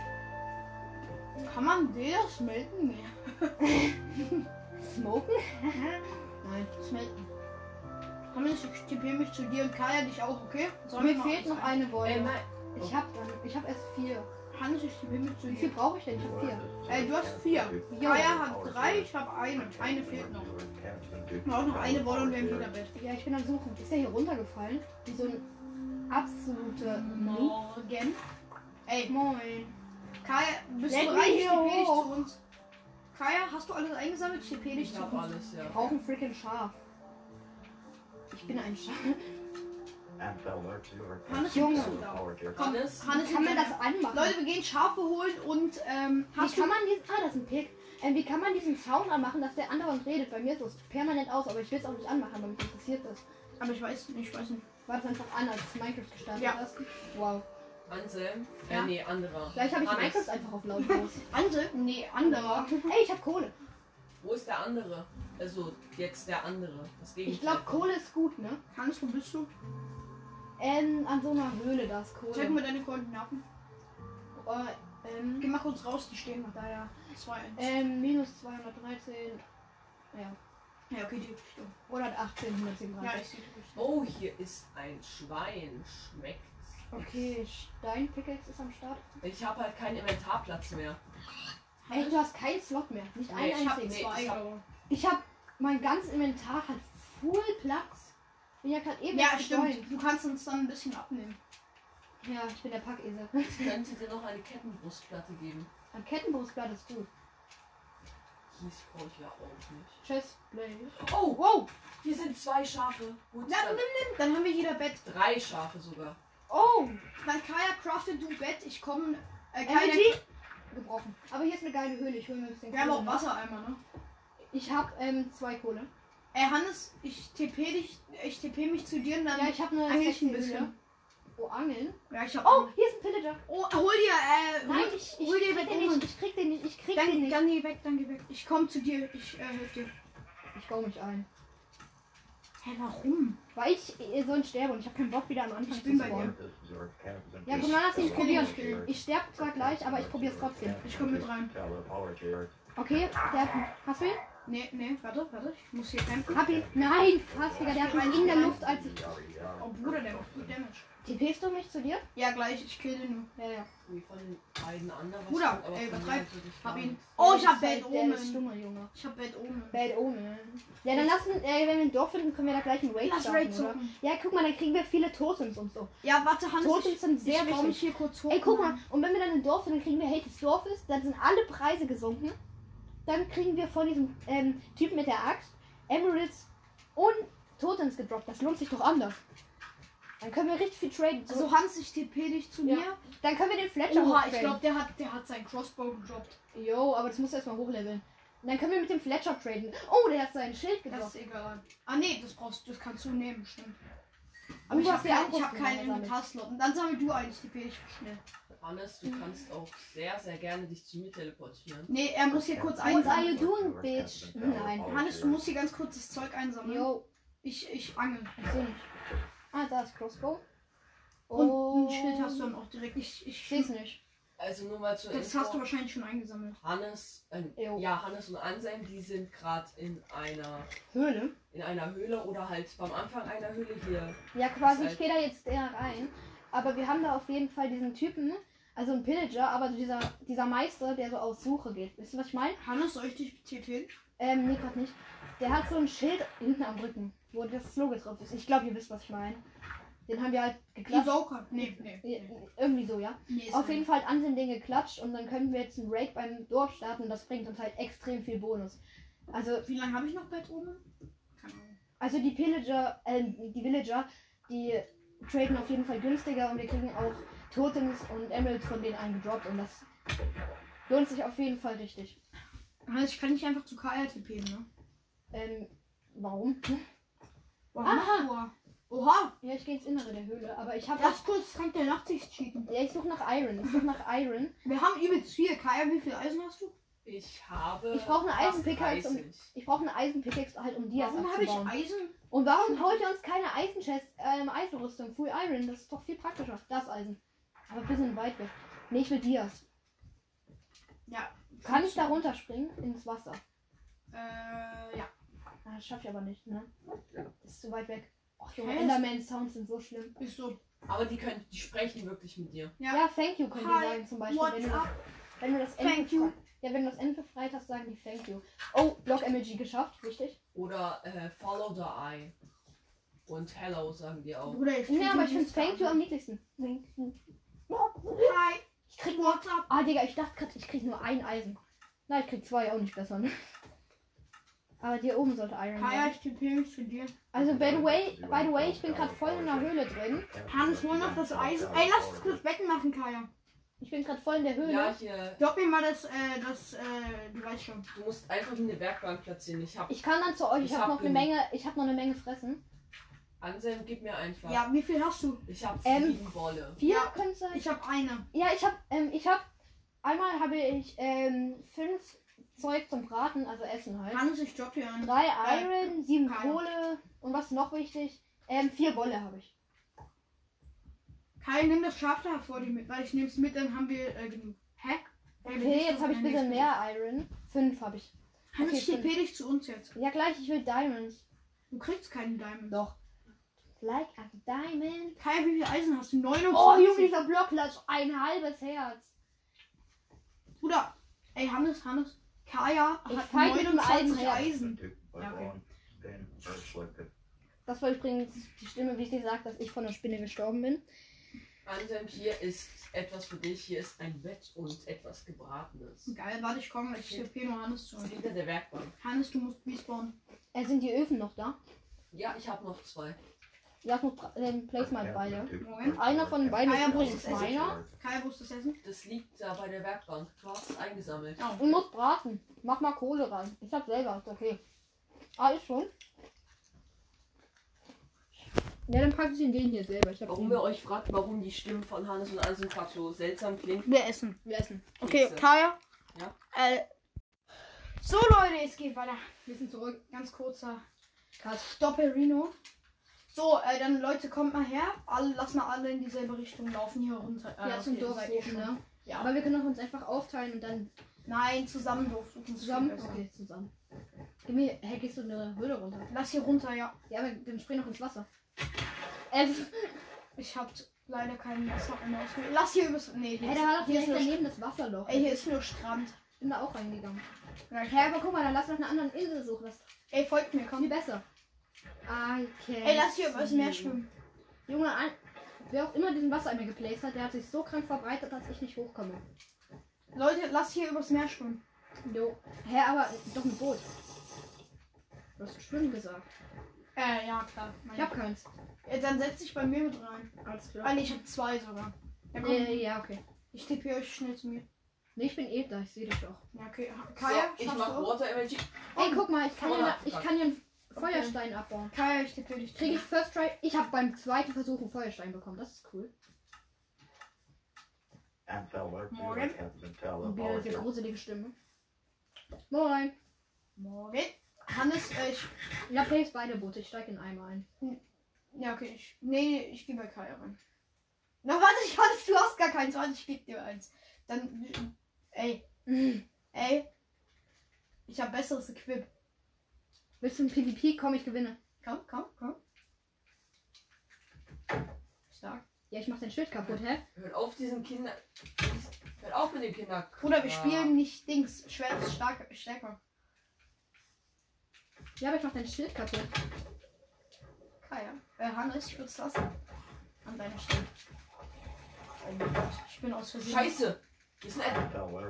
Kann man der smelten? Nee. Smoken? Nein. Smelten. Hannes, ich tippe mich zu dir und Kaya dich auch, okay? Mir fehlt noch eine Wolle. nein. Ich hab erst 4. Hannes, ich tippe mich zu Wie viel dir. brauche ich denn? Ich habe 4. Du hast 4. Jo. Kaya hat 3, ich habe eine. Eine fehlt noch. Ich brauche noch eine Wolle und wir haben wieder Bett. Ja, ich bin am Suchen. Ist der hier runtergefallen? Wie so ein absoluter Noob. Morgen. Ey, Moin. Kaya, bist Let du me bereit? Ich hier tippe dich hoch. zu uns. Kaya, hast du alles eingesammelt? Ich tippe dich Ich zu habe uns. alles, ja. Wir brauchen freaking Schaf. Ich bin ein Schaf. Hannes, Junge. bist du da? Hannes? Hannes, Kann man das anmachen? Leute, wir gehen Schafe holen und Wie kann man diesen. Ah, das ist ein Pick. Wie kann man diesen Sound anmachen, dass der andauernd redet? Bei mir ist das permanent aus, aber ich will es auch nicht anmachen, weil mich interessiert das. Aber ich weiß nicht. War das einfach an, als Minecraft gestartet Ja. hast? Wow. Anselm? Ja. Nee, anderer. Vielleicht habe ich Hannes. Minecraft einfach auf lautlos. Andere? Nee, anderer. Ey, ich habe Kohle. Wo ist der andere? Also, jetzt der andere. Das Gegenteil. Ich glaube, Kohle ist gut, ne? Hannes, wo bist du? An so einer Höhle, da ist Kohle. Zeig mir deine Koordinaten. Äh, Geh mal kurz raus, die stehen noch da, ja. 2, 1. minus 213. Ja. Ja, okay, die Richtung. 118, 137. Ja, ich sehe die Richtung. Oh, hier ist ein Schwein. Schmeckt's? Okay, Steinpickaxe ist am Start. Ich habe halt keinen Inventarplatz mehr. Ey, du hast keinen Slot mehr. Nicht Nee, einen ich hab- einzigen. nee, Zwei, ich hab- aber- Ich habe mein ganzes Inventar hat full Platz. Bin ja gerade eben Ja, erst stimmt. gejoint. Du kannst uns dann ein bisschen abnehmen. Ja, ich bin der Packesel. Ich könnte dir noch eine Kettenbrustplatte geben. Ein Kettenbrustblatt ist gut. Kies brauche ich ja auch nicht. Chestplate. Oh, Wow. hier sind 2 Schafe. Gut, Ja, nimm. Dann haben wir jeder Bett. 3 Schafe sogar. Oh. Dann Kaya, craftet du Bett. Ich komme. MLG. Gebrochen. Aber hier ist eine geile Höhle. Ich hole mir ein bisschen Wir haben Kohle, auch ne? Wassereimer, ne? Ich habe 2 Kohle. Hannes, ich TP mich zu dir und dann. Ja, ich habe eine angel ich ein sexy bisschen. Höhle. Oh, Angeln. Ja, ich hab. Oh, hier ist ein Pillager. Oh, hol dir, Nein, ich hol dir krieg Bett den um. nicht. Ich krieg den nicht. Ich krieg den Dann, nicht. dann geh weg, dann geh weg. Ich komme zu dir. Ich helfe dir. Ich baue mich ein. Hä, warum? Weil ich so ein Sterbe und ich habe keinen Bock wieder am Anfang Ich bin zu bei spawnen. Ja, Ja, guck mal, lass mich probieren. probieren. Ich sterbe zwar gleich, aber ich probiere es trotzdem. Ich komm mit rein. Okay, der hast du ihn? Nee, warte. Ich muss hier campen. Hab ihn. Nein, fast, Digga, der hat mich in der Luft, als ich. Oh, Bruder, der macht gut Damage. TPst du mich zu dir? Ja, gleich. Ich kill den nur. Ja. Wie von den beiden anderen. was Bruder, kommt, aber ey, von übertreib. mir natürlich Hab gar ihn. nichts. Oh, Der ich hab ist Bad halt- Der ist Omen. stummer, Junge. Ich hab Bad Omen. Bad Omen. Ja, dann lassen, wenn wir ein Dorf finden, können wir da gleich einen Raid Lass starten, Raid oder? zocken. Ja, guck mal, dann kriegen wir viele Totems und so. Ja, warte, Hannes. Totems sind sehr ich baue mich wichtig. hier kurz hoch. Ey, guck mal, und wenn wir dann ein Dorf finden, dann kriegen wir Hate des Dorfes, dann sind alle Preise gesunken. Dann kriegen wir von diesem Typen mit der Axt Emeralds und Totems gedroppt. Das lohnt sich doch anders. Dann können wir richtig viel traden. So, Also Hans, ich TP dich zu Ja. mir. dann können wir den Fletcher Oha, hochtraden. ich glaube, der hat seinen Crossbow gedroppt. Jo, aber das muss erstmal hochleveln. Und dann können wir mit dem Fletcher traden. Oh, der hat sein Schild Das gedroppt. ist egal. Ah nee, das kannst du nehmen, stimmt. Aber ich Du habe hast ja auch hab Pokémon keinen gesammelt. Inventarslot. Und dann sammel du einen, ich tippe ich schnell. Hannes, du kannst auch sehr, sehr gerne dich zu mir teleportieren. Nee, er muss hier kurz What are einsammeln. you doing, bitch? Nein. Hannes, du musst hier ganz kurz das Zeug einsammeln. Yo, Ich angel. ich sehe nicht. Ah, da ist Crossbow. Und ein Schild hast du dann auch direkt. Ich sehe es nicht. Also nur mal zur Das hast du wahrscheinlich schon eingesammelt. Hannes, Jo. ja, Hannes und Anselm, die sind gerade in einer Höhle? Höhle oder halt beim Anfang einer Höhle hier. Ja, quasi, Das ich gehe da jetzt eher rein. Aber wir haben da auf jeden Fall diesen Typen, also ein Pillager, aber dieser Meister, der so auf Suche geht. Wisst ihr, was ich meine? Hannes, soll ich dich TP? Nee, gerade nicht. Der hat so ein Schild hinten am Rücken, wo das Logo drauf ist. Ich glaube, ihr wisst, was ich meine. Den haben wir halt Die geklatscht. Sauker. Nee. Irgendwie so, ja. Nee, ist Auf kein- jeden Fall hat Ansehen den geklatscht und dann können wir jetzt einen Raid beim Dorf starten und das bringt uns halt extrem viel Bonus. Also Wie lange habe ich noch Bett oben? Keine Ahnung. Also die Villager, die traden auf jeden Fall günstiger und wir kriegen auch Totems und Emeralds von denen eingedroppt und das lohnt sich auf jeden Fall richtig. Hannes, ich kann nicht einfach zu KR TP, ne? Warum? Aha. Oha. Ja, ich gehe ins Innere der Höhle, aber ich habe Lass kurz Trank der Nachtsicht cheaten. ja, ich suche nach Iron. Wir haben übelst viel. KR, wie viel Eisen hast du? Ich habe. Ich brauche eine fast Eisenpickaxe, 30. Ich brauche eine Eisenpickaxe halt, um Dias Warum habe ich abzubauen. Eisen? Und warum holt ihr uns keine Eisenrüstung? Full Iron, das ist doch viel praktischer. Das Eisen. Aber ein bisschen weit weg. Nee, ich will Dias. Ja. Kann ich da runterspringen ins Wasser? Ja. Ah, das schaffe ich aber nicht, ne? Das ist zu weit weg. Och, Junge, Hä? Enderman-Sounds sind so schlimm. Ist so. Aber die sprechen wirklich mit dir. Ja. Ja, thank you können die Hi, sagen zum Beispiel. what's up? Wenn du das Thank Ende you. Ja, wenn du das Ende befreit hast, sagen die thank you. Oh, Block MLG geschafft, richtig? Oder Follow the Eye. Und Hello sagen die auch. Bruder, Ja, aber ich finde thank you am niedlichsten. Thank you. Hi. Ich krieg nur. What's up? Ah, Digga, ich dachte gerade, ich krieg nur ein Eisen. Nein, ich krieg zwei, auch nicht besser, ne? Aber hier oben sollte Iron KR, sein. ich TP mich zu dir. Also, by the way, ich bin gerade voll in der Höhle drin. Hannes, hol noch das Eisen. Ey, lass uns kurz Betten machen, KR. Ich bin gerade voll in der Höhle. Ja, hier. Drop mir mal du weißt schon. Du musst einfach eine Werkbank platzieren. Ich kann dann zu euch, ich habe noch eine Menge fressen. Anselm, gib mir einfach. Ja, wie viel hast du? Ich habe 7 7 Wolle. 4 Ja, können es sein? Ich habe eine. Ja, einmal habe ich 5 Zeug zum Braten, also Essen halt. Hannes, ich drop dir einen. 3 Iron, 7 Keine. Kohle und was ist noch wichtig? 4 Wolle habe ich. Kai, nimm das Schaf da vor dir mit, weil ich nehme es mit, dann haben wir genug. Hä? Okay, jetzt habe ich ein bisschen mehr Iron. 5 habe ich. Hannes, Okay, ich TP dich zu uns jetzt. Ja gleich, ich will Diamonds. Du kriegst keinen Diamond. Doch. Like a diamond. Kai, wie viel Eisen hast du? 29. Oh Junge, dieser Blockklatsch. Ein halbes Herz. Bruder. Ey, Hannes. Kaya Ich hat fight mit dem 29 Eisen. Eisen. Ja, okay. Das war übrigens die Stimme, wie ich dir sage, dass ich von der Spinne gestorben bin. Anselm, hier ist etwas für dich. Hier ist ein Bett und etwas Gebratenes. Geil, warte, ich komme. Ich TP nur Hannes zu. Hinter der Werkbank. Hannes, du musst respawnen. Sind die Öfen noch da? Ja, ich habe noch 2. Ja, place mal beide. Moment. Einer von beiden Ah, ja, ist übrigens das ist meiner. Kai, wo ist das Essen? Das liegt da bei der Werkbank. Du hast es eingesammelt. Oh. Und muss braten. Mach mal Kohle rein. Ich hab selber, ist okay. Ah, ist schon. Ja, dann packe ich den hier selber. Ich hab Warum ihr euch fragt, warum die Stimmen von Hannes und Anselm gerade so seltsam klingen. Wir essen. Wir essen. Okay, Kekse. Kaya. Ja. So Leute, es geht weiter. Wir sind zurück. Ganz kurzer Cut. Doppel-Reno. So, dann Leute, kommt mal her. Lass mal alle in dieselbe Richtung laufen hier runter. Ja, zum okay, Dorf das ist suchen, ne? Ja. Aber wir können auch uns einfach aufteilen und dann Nein, zusammen Dorf suchen. zusammen. Ist viel besser. Okay, zusammen. Gib mir, hey, gehst du eine Höhle runter? Lass hier runter, ja. Ja, aber dann spring noch ins Wasser. Ich hab leider keinen Wasser mehr ausgewählt. Lass hier übers. Nee, Hey, da war doch hier ist direkt nur, daneben das Wasserloch. ey, hier ist nur Strand. Ich bin da auch reingegangen. Ja, Hey, aber guck mal, dann lass doch eine andere Insel suchen. Das ist ey, folgt mir, viel komm. besser. Okay. Ey, lass hier übers Meer schwimmen. Junge, wer auch immer diesen Wassereimer geplaced hat, der hat sich so krank verbreitet, dass ich nicht hochkomme. Leute, lass hier übers Meer schwimmen. Jo. Hä, aber doch ein Boot. Du hast schwimmen gesagt. Ja, klar. Ich hab keins. Dann setz dich bei mir mit rein. Alles Ah, klar. nee, ich hab 2 sogar. Ja, komm. Ja, okay. Ich tippe euch schnell zu mir. Nee, ich bin eh da, ich sehe dich doch. Ja, okay. So, Kaya, ich schaffst mach du auch? Water Energy. Ey, guck mal, ich kann Oh, hier Feuerstein abbauen. Kaya, ich tippe dich. Kriege ich First Try? Ich habe beim zweiten Versuch einen Feuerstein bekommen. Das ist cool. Morgen. Und wieder die gruselige Stimme. Moin. Morgen. Hannes, Ja, place beide Boote. Ich steige in einmal ein. ja, okay, ich gehe bei Kaya rein. Na, warte, Hannes, du hast gar keins. Warte, ich gebe dir eins. Dann, ey, ich habe besseres Equip. Willst du ein PvP? Komm, ich gewinne. Komm. Stark. Ja, ich mach dein Schild kaputt, hä? Hört auf diesen Kinder. Hört auf mit den Kindern. Bruder, wir spielen nicht Dings. Schwert ist stärker. Ja, aber ich mach dein Schild kaputt. Kaya. Hannes, ich würde es lassen. An deiner Stelle. Oh mein Gott, ich bin aus Versehen. Scheiße! Wir sind ein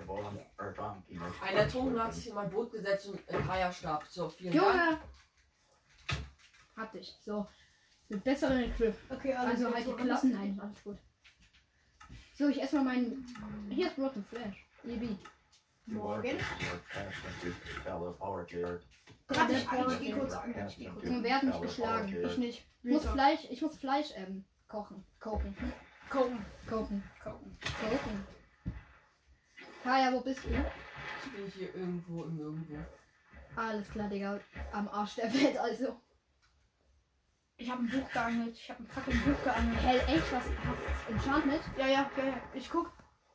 Atom hat sich in mein Boot gesetzt und Kaya starb. So, vielen Dank. Junge! Hab dich. So. Mit besseren Equip. Okay, Also halt die Klassen. Nein, alles gut. So, ich erstmal meinen. Hier ist Rotten Flash. EB. Morgen. Warte, Ich geh kurz an. Und wer hat mich geschlagen? Ich nicht. Ich muss Fleisch kochen. Kochen. Kaya, wo bist du? Ich bin hier irgendwo im Nirgendwo. Alles klar, Digga. Am Arsch der Welt, also. Ich habe ein Buch geangelt. Ich habe ein fucking Buch geangelt. Hell, echt? Was? Enchantment? Ja. Ich guck.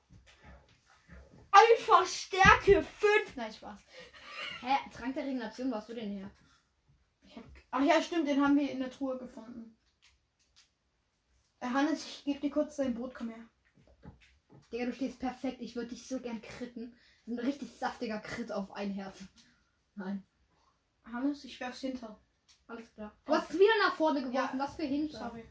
Einfach Stärke 5. Nein, Spaß. Hä? Trank der Regeneration, wo hast du den her? Ach ja, stimmt, den haben wir in der Truhe gefunden. Hannes, ich gebe dir kurz dein Boot, komm her. Digga, du stehst perfekt. Ich würde dich so gern kritten. Ein richtig saftiger Crit auf ein Herz. Nein. Hannes, ich werf's hinter. Alles klar. Du hast wieder nach vorne geworfen. Was für hinter? Sorry.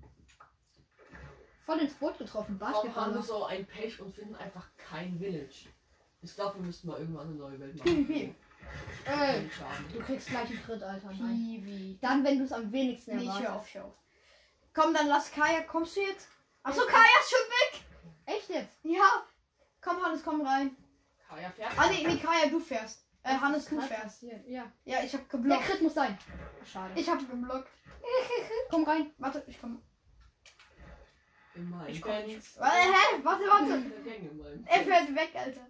Voll ins Boot getroffen. Warum haben wir Basketballer. so ein Pech und finden einfach kein Village? Ich glaube, wir müssten mal irgendwann eine neue Welt PvP. machen. Ey, Schaden. du kriegst gleich einen Crit, Alter. Nein. Piwi. Dann, wenn du es am wenigsten Nee, erwartest. hör auf. Komm, dann lass Kaya. Kommst du jetzt? Achso, Kaya ist schon weg. Echt jetzt? Ja. Komm, Hannes, komm rein. Kaya fährt. Ah, nee, Kaya, du fährst. Hannes, du Was fährst. passiert? Ja. Ja, ich hab Der geblockt. Crit muss sein. Schade. Ich hab geblockt. Komm rein. Warte, ich komm. In meinem Ich komm Band. nicht. Warte. Er Er fährt weg, Alter.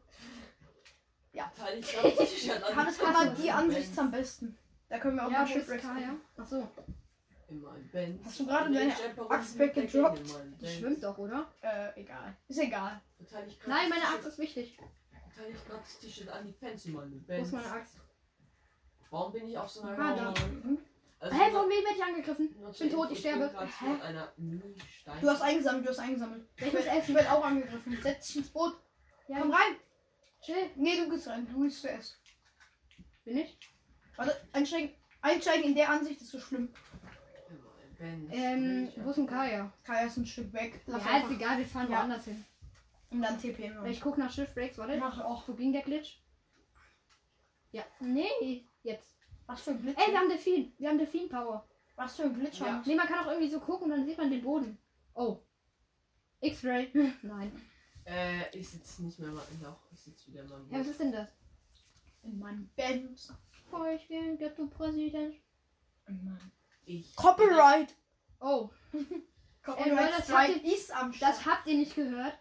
Hannes, guck mal, die Ansicht ist am besten. Da können wir auch Ja, mal bis Shipwrecks Kaya. gucken. Achso. In meinem Band. Hast du gerade deine Axt weggedroppt? Die schwimmt doch, oder? Egal. Ist egal. Nein, meine Axt ist wichtig. Verteile ich gerade das T-Shirt an die Fans in meinem Wo Band. ist meine Axt? Warum bin ich auf so einer Ah, da. Also Hey, von wem werde ich angegriffen? nur Ich bin tot, ich sterbe. gerade Hä? mit einer Mini-Stein. Du hast eingesammelt. Ich muss Ich essen. werde auch angegriffen. Setz dich ins Boot. Ja, Komm rein. chill. Nee, du gehst rein. Du gehst zuerst. Bin ich? Warte, einsteigen in der Ansicht ist so schlimm. In meinem Band. Wo ist denn Kaya? Kaya ist ein Stück weg. Ja, Lass ist einfach. egal, wir fahren Ja. woanders hin. Und dann TP immer. Ich guck nach Shift-Breaks, warte. Mach auch. Wo ging der Glitch? Ja. Nee, jetzt. Was für ein Glitch? Ey, wir haben Delfin. Wir haben Delfin-Power. Was für ein Glitch Ja. haben wir? Nee, man kann auch irgendwie so gucken und dann sieht man den Boden. Oh. X-Ray. Nein. Ich sitze nicht mehr mal im Loch. Ich sitze wieder in meinem Ja, was Boot. ist denn das? In meinem Band. Ich bin Ghetto-Präsident. In meinem Ich. Copyright. Oh. Copyright das Strike habt ihr- ist am Start. Das habt ihr nicht gehört.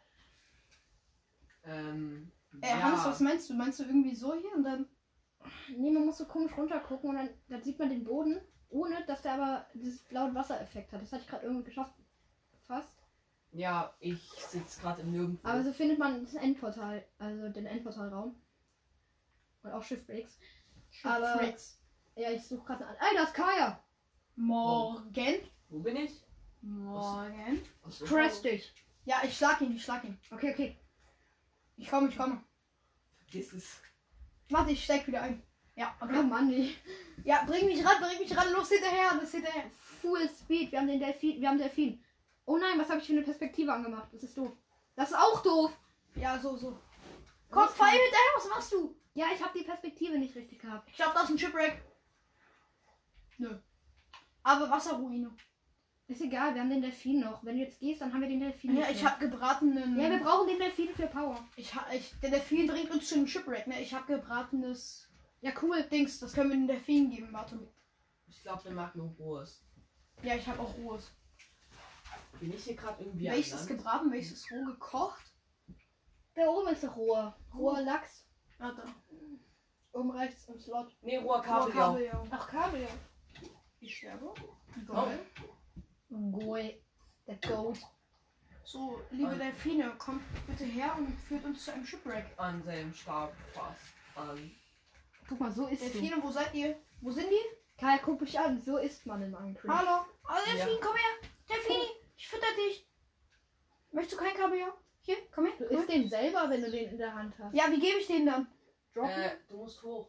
Hannes, was meinst du? Meinst du irgendwie so hier und dann? Nee, man muss so komisch runtergucken und dann sieht man den Boden, ohne dass der aber dieses blaue Wassereffekt hat. Das hatte ich gerade irgendwie geschafft. Fast. Ja, ich sitze gerade im Nirgendwo. Aber so findet man das Endportal, also den Endportalraum. Und auch Shift-Breaks. Aber- Tricks. Ja, ich suche gerade an. Ey, das ist Kaya! Morgen. Wo bin ich? Morgen. Achso. Crash dich. Ja, ich schlag ihn. Okay. Ich komme. Vergiss es. Warte, ich steig wieder ein. Ja, Oh okay. Mann, die. Ja, bring mich ran, los hinterher, Full Speed. Wir haben den Delfin. Oh nein, was habe ich für eine Perspektive angemacht? Das ist doof. Das ist auch doof. Ja, so. Komm, fall hinterher, was machst du? Ja, ich habe die Perspektive nicht richtig gehabt. Ich glaube, das ist ein Shipwreck. Nö. Aber Wasserruine. Ist egal, wir haben den Delfin noch. Wenn du jetzt gehst, dann haben wir den Delfin. Ja, nicht ich mehr. habe gebratenen... Ja, wir brauchen den Delfin für Power. Der Delfin bringt uns zu einem Shipwreck, ne? Ich habe gebratenes Ja, cool. Dings, das können wir den Delfin geben, warte. Ich glaube, der mag nur rohes. Ja, ich habe auch rohes. Bin ich hier gerade irgendwie Welches an ist Land? gebraten, welches ist roh gekocht? Da oben ist doch roher. Roher Lachs. Warte. Oben rechts im Slot. Nee, roher Roher Kabeljau. Kabeljau. Ach, Kabeljau. Ich sterbe. Oh. Goi. Der Goat. So, liebe Und- Delfine, kommt bitte her und führt uns zu einem Shipwreck. An seinem Stab fast an. Guck mal, so ist du. Delfine, wo seid ihr? Wo sind die? Kai, guck mich an. So isst man in Minecraft. Hallo? Ah, Delfin, Ja. komm her. Delfini, ich fütter dich. Möchtest du kein Kabeljau? Hier, komm her. Du Komm isst her. den selber, wenn du den in der Hand hast. Ja, wie gebe ich den dann? Droppen? Du musst hoch.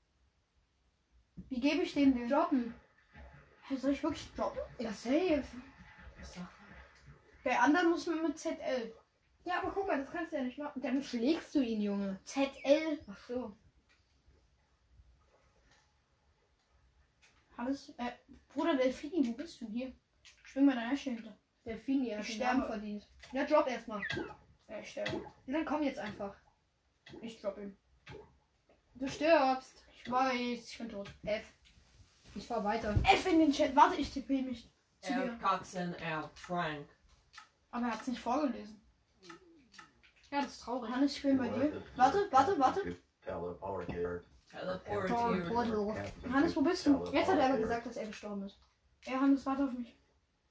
Wie gebe ich den denn? Droppen. Hey, soll ich wirklich droppen? Ja, safe. Was sagt Bei anderen muss man mit ZL. Ja, aber guck mal, das kannst du ja nicht machen. Dann schlägst du ihn, Junge. ZL. Ach so. Alles. Bruder Delfini, wo bist du hier? Schwing mal deine Asche hinter. Delfini hat Ich den Namen sterbe. verdient. Ja, drop erstmal. Ich sterbe. Und dann komm jetzt einfach. Ich droppe ihn. Du stirbst. Ich weiß, ich bin tot. F. Ich fahr weiter. F in den Chat. Warte, ich tippe mich zu Er dir. Katzen, er Frank. Aber er hat es nicht vorgelesen. Ja, das ist traurig. Hannes, ich bin bei dir. Warte. Teleportiert. Portlo. Hannes, wo bist du? Jetzt hat er aber gesagt, dass er gestorben ist. Ja, Hannes, warte auf mich.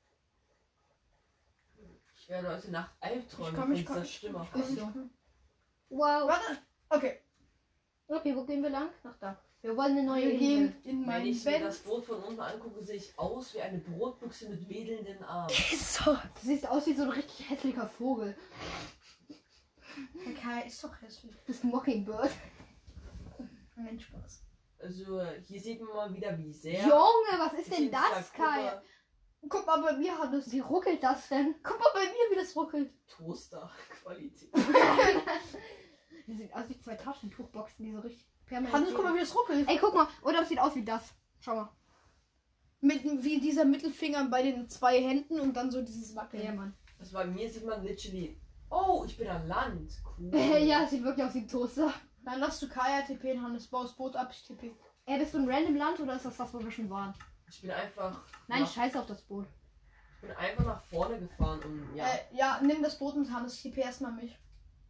Ich werde heute Nacht Albträume Ich von komm, ich dieser komm. Stimme Ist haben. so. Wow. Warte. Okay. Okay, wo gehen wir lang? Nach da. Wir wollen eine neue Wir Insel. gehen in Wenn mein ich mir Bett. das Boot von unten angucke, sehe ich aus wie eine Brotbüchse mit wedelnden Armen. Ist so. Du siehst aus wie so ein richtig hässlicher Vogel. Der Kai ist doch hässlich. Du bist ein Mockingbird. Nein, Spaß. Also hier sieht man mal wieder, wie sehr. Junge, was ist ich denn in das, dieser Kai? Gruppe Guck mal bei mir, Hannes. Wie ruckelt das denn? Guck mal bei mir, wie das ruckelt. Toaster-Qualität. Das sieht aus wie zwei Taschentuchboxen, die so richtig permanent. Hannes, guck mal, wie das ruckelt. Ey, guck mal. Oder das sieht aus wie das. Schau mal. Mit wie dieser Mittelfinger bei den zwei Händen und dann so dieses Wackeln. Ja, Mann. Also bei mir sieht man literally. Oh, ich bin an Land. Cool. Ja, es sieht wirklich aus wie ein Toaster. Dann lass du Kaya TP, Hannes, bau das Boot ab, ich TP. Ey, bist du ein random Land oder ist das das, wo wir schon waren? Ich bin einfach. Nein, nach, scheiß auf das Boot. ich bin einfach nach vorne gefahren und ja. Ja, nimm das Boot mit Hannes, ich TP erstmal mich.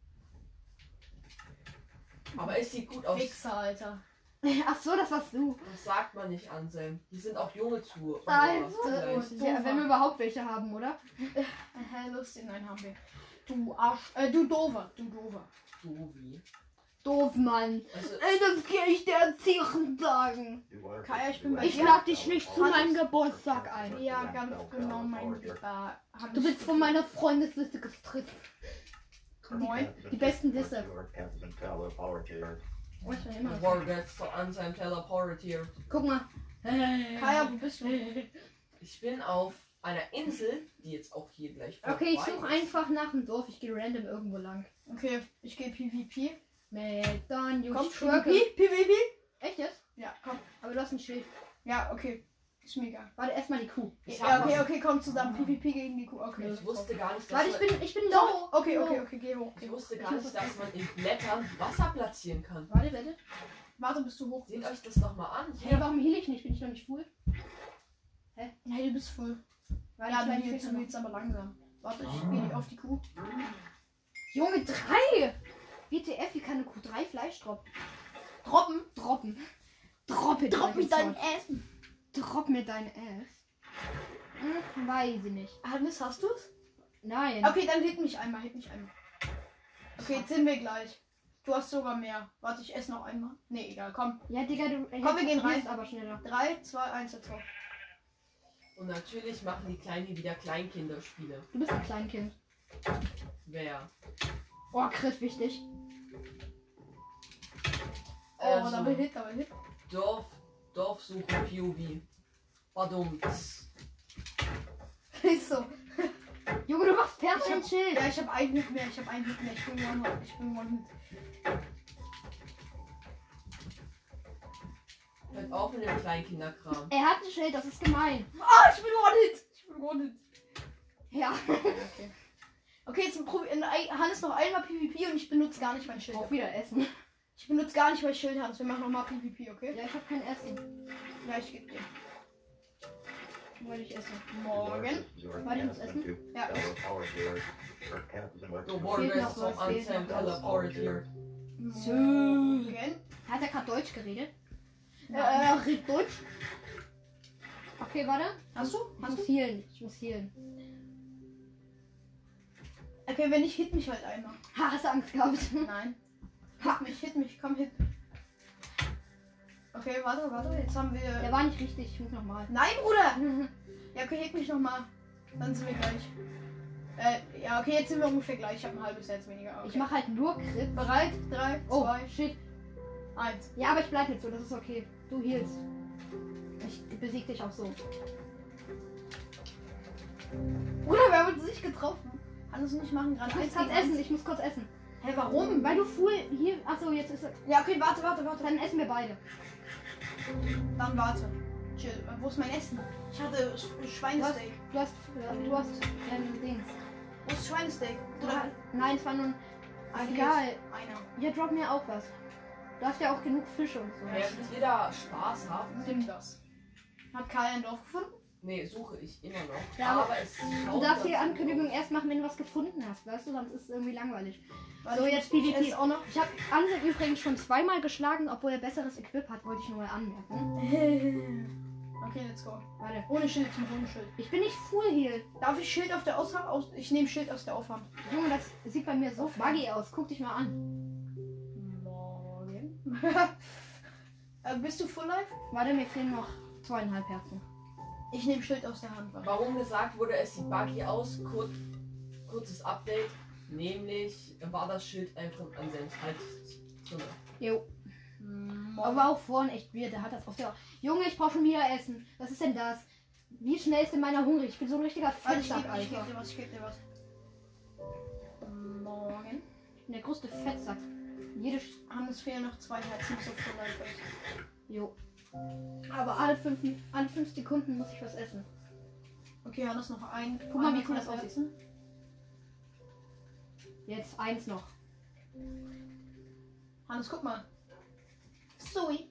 Aber es sieht gut aus. Wichser, Alter. Ach so, das warst du. Das sagt man nicht, Anselm. Die sind auch junge zu. Nein, vielleicht. Ja, wenn wir überhaupt welche haben, oder? Lustig, nein, haben wir. Du Arsch, du Dover, du Dover. Du wie. Doof, Mann. Also, Ey, das kann ich der Erzieherin sagen. Kaya, ich bin bei Ich dir. lade dich nicht zu meinem Geburtstag ein. Ja, ganz genau, mein Lieber. Du bist von meiner Freundesliste gestrichen. Moin. Die besten Disse. Oh, ich bin immer noch. War jetzt zu Anselm teleportiert. Guck mal. Kaya, wo bist du? Ich bin auf einer Insel, die jetzt auch hier gleich Okay, ich vorbei suche ist. einfach nach dem Dorf. Ich gehe random irgendwo lang. Okay, ich gehe PvP. Mit dann, you Komm, struggle. PvP. Echt jetzt? Ja, komm. Aber du hast ein Schild. Ja, okay. Ist mir egal. Warte, erstmal die Kuh. Ich Ja, hab okay, was- okay, komm zusammen. PvP gegen die Kuh. Okay. Ich wusste gar nicht, dass Warte, man, ich bin No. low. Okay, Low. okay, okay, geh hoch. ich wusste gar nicht, dass man in Blättern Wasser platzieren kann. Warte, warte. Warte, bis du hoch Seht bist. euch das doch mal an. Hey, warum heal ich nicht? Bin ich noch nicht full? Hey, du bist voll. Warte, Ja, ich du bleib willst, hier noch. aber langsam. Warte, ich gehe auf die Kuh. Junge, 3! WTF, wie kann eine Kuh 3 Fleisch droppen? Droppen. Droppen. Droppe Drop mich dein Zeug. Essen. Drop mir dein Ass. Weiß ich nicht. Hannes, hast du's? Nein. Okay, dann hit mich einmal, hit mich einmal. Okay, jetzt sind wir gleich. Du hast sogar mehr. Warte, ich esse noch einmal. Nee, egal, komm. Ja, Digga, du. Komm, wir gehen rein. Ist aber schneller. 3, 2, 1, jetzt hoch. Und natürlich machen die Kleinen wieder Kleinkinderspiele. Du bist ein Kleinkind. Wer? Oh, Chris, wichtig. Oh, Also, Double Hit, Double Hit. Dorfsuche POV. Verdammt. Ist so. Junge, du machst permanent Schild. Ja, ich habe einen Hit mehr, ich habe einen Hit mehr. Ich bin One-Hit, ich bin One-Hit. Hört auf mit dem Kleinkinderkram. Er hat ein Schild, das ist gemein. Ah, ich bin One-Hit. Ich bin One-Hit. Ja. Okay. Okay, jetzt Hannes noch einmal PvP und ich benutze gar nicht mein Schild. Auch wieder essen. Ich benutze gar nicht mein Schild, Hannes. Wir machen nochmal PvP, okay? Ja, ich hab kein Essen. Ja, ich geb dir. Wollte ich essen. Morgen. Warte, ich muss essen. Ja. The water is so unsame teleported here. Morgen. Hat er gerade Deutsch geredet? Red Deutsch. Okay, warte. Hast du? Ich muss healen. Ich muss healen. Okay, wenn nicht, hit mich halt einmal. Ha, hast du Angst gehabt? Nein. Hit mich, komm, hit. Okay, warte, jetzt haben wir... Der war nicht richtig, ich muss nochmal. Nein, Bruder! Ja, okay, hit mich nochmal. Dann sind wir gleich. Ja, okay, jetzt sind wir ungefähr gleich. Ich habe ein halbes Herz weniger. Okay. Ich mache halt nur Crit. Bereit? 3, Oh, 2, shit. 1. Ja, aber ich bleib jetzt so, das ist okay. Du healst. Ich besieg dich auch so. Bruder, wir haben uns nicht getroffen. Kann das nicht machen gerade. Ich muss kurz essen, ich muss kurz essen. Hä, warum? Weil du full hier. Achso, jetzt ist er. Ja, okay, warte. Dann essen wir beide. Dann warte. Chill. Wo ist mein Essen? Ich hatte Schweinesteak. Du hast Dings. Wo ist Schweinesteak? Oder? Nein, es war nur ein. Ein Egal. Einer. Ja, drop mir auch was. Du hast ja auch genug Fische und so. Während ihr da Spaß habt. Nimm das. Hat Karl ein Dorf gefunden? Nee, suche ich immer noch. Ja, aber es Du darfst die Ankündigung erst machen, wenn du was gefunden hast, weißt du? Sonst ist es irgendwie langweilig. Warte, So, ich jetzt muss- PvP. ich esse auch noch. Ich habe Ansel übrigens schon zweimal geschlagen, obwohl er besseres Equip hat, wollte ich nur mal anmerken. Okay, let's go. Warte. Ohne Schild, ich mach ohne Schild. Ich bin nicht full heal. Darf ich Schild auf der Aushand? Ich nehme Schild aus der Aufhand. Junge, das sieht bei mir so buggy aus. Guck dich mal an. Morgen. Bist du full life? Warte, mir fehlen noch 2,5 Herzen. Ich nehme Schild aus der Hand. Warum gesagt wurde, es sieht buggy aus? Kurzes Update. Nämlich war das Schild einfach an seinem Hals drin. Jo. Morgen. Aber auch vorhin echt weird. Der hat das auf der. Junge, ich brauche schon wieder Essen. Was ist denn das? Wie schnell ist denn meiner hungrig? Ich bin so ein richtiger Warte, ich Fettsack, geb Alter. dir was. Morgen. Ich bin der größte Fettsack. Jede. Hannes fehlen noch 2 Herzen, so full life ist. Jo. Aber alle 5 Sekunden muss ich was essen. Okay, Hannes noch ein. Guck mal, wie cool ein das aussieht. Herzen. Jetzt 1 noch. Hannes, guck mal. Zoe.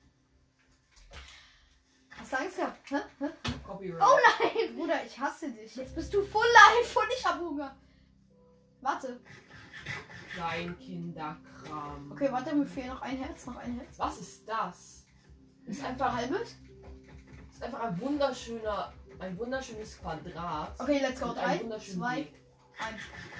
Hast du Angst gehabt? Hä? Copyright. Oh nein, Bruder, ich hasse dich. Jetzt bist du full life und ich hab Hunger. Warte. Kleinkinderkram. Okay, warte, mir fehlt noch ein Herz. Was ist das? Ist einfach Halbes? ist einfach ein wunderschönes Quadrat. Okay, let's go. Mit einem 3, wunderschönen 2, Weg. 1.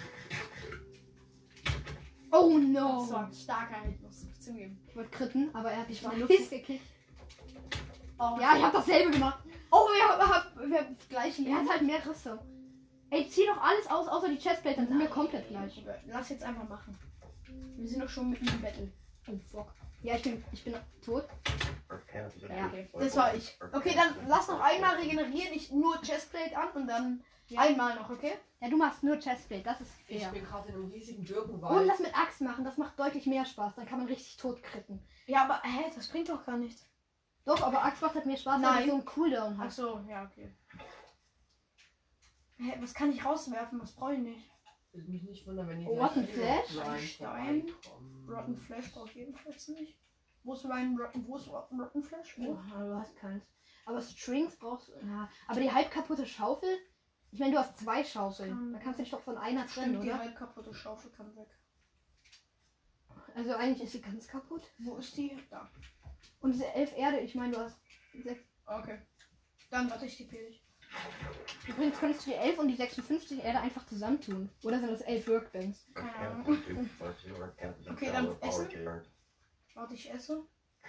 Oh Das war no. ein starker Hit, muss ich zugeben. Ich wollte kritten, aber er hat dich war in die lustig. Luft gekickt. Oh, Ja, ich habe dasselbe gemacht. Oh, wir haben gleich Er hat halt mehr Risse. Ey, zieh doch alles aus, außer die Chestplate, dann sind wir komplett gleich. Lass jetzt einfach machen. Wir sind doch schon mitten im Battle. Oh fuck. Ja, ich bin tot. Ja, okay. Das war ich. Okay, dann lass noch einmal regenerieren. Ich nur Chestplate an und dann Ja. einmal noch, okay? Ja, du machst nur Chestplate, das ist Ich fair. bin gerade in einem riesigen Und Birkenwald. das mit Axt machen, das macht deutlich mehr Spaß. Dann kann man richtig tot kritten. Ja, aber das bringt doch gar nichts. Doch, aber Axt macht halt mehr Spaß, weil Nein. du so einen Cooldown Ach hast. so, ja, okay. Was kann ich rauswerfen? Was brauche ich nicht? Würde mich nicht wundern, wenn die Oh, Rotten gleich Flash? Ryan Stein. vorbeikommen. Rotten Flash brauche ich jedenfalls nicht. Wo ist Rotten Flash? Oh, du hast keins. Aber Strings brauchst du. Ja. Aber die halb kaputte Schaufel? Ich meine, du hast 2 Schaufeln. Da kannst du dich doch von einer trennen, Stimmt, die oder? halb kaputte Schaufel kann weg. Also eigentlich ist sie ganz kaputt. Wo ist die? Da. Und diese 11 Erde, ich meine, du hast 6. Okay. Dann warte ich die dich. Übrigens könntest du die 11 und die 56 Erde einfach zusammentun. Oder sind das 11 Workbanks? Okay, dann essen. Warte, ich esse.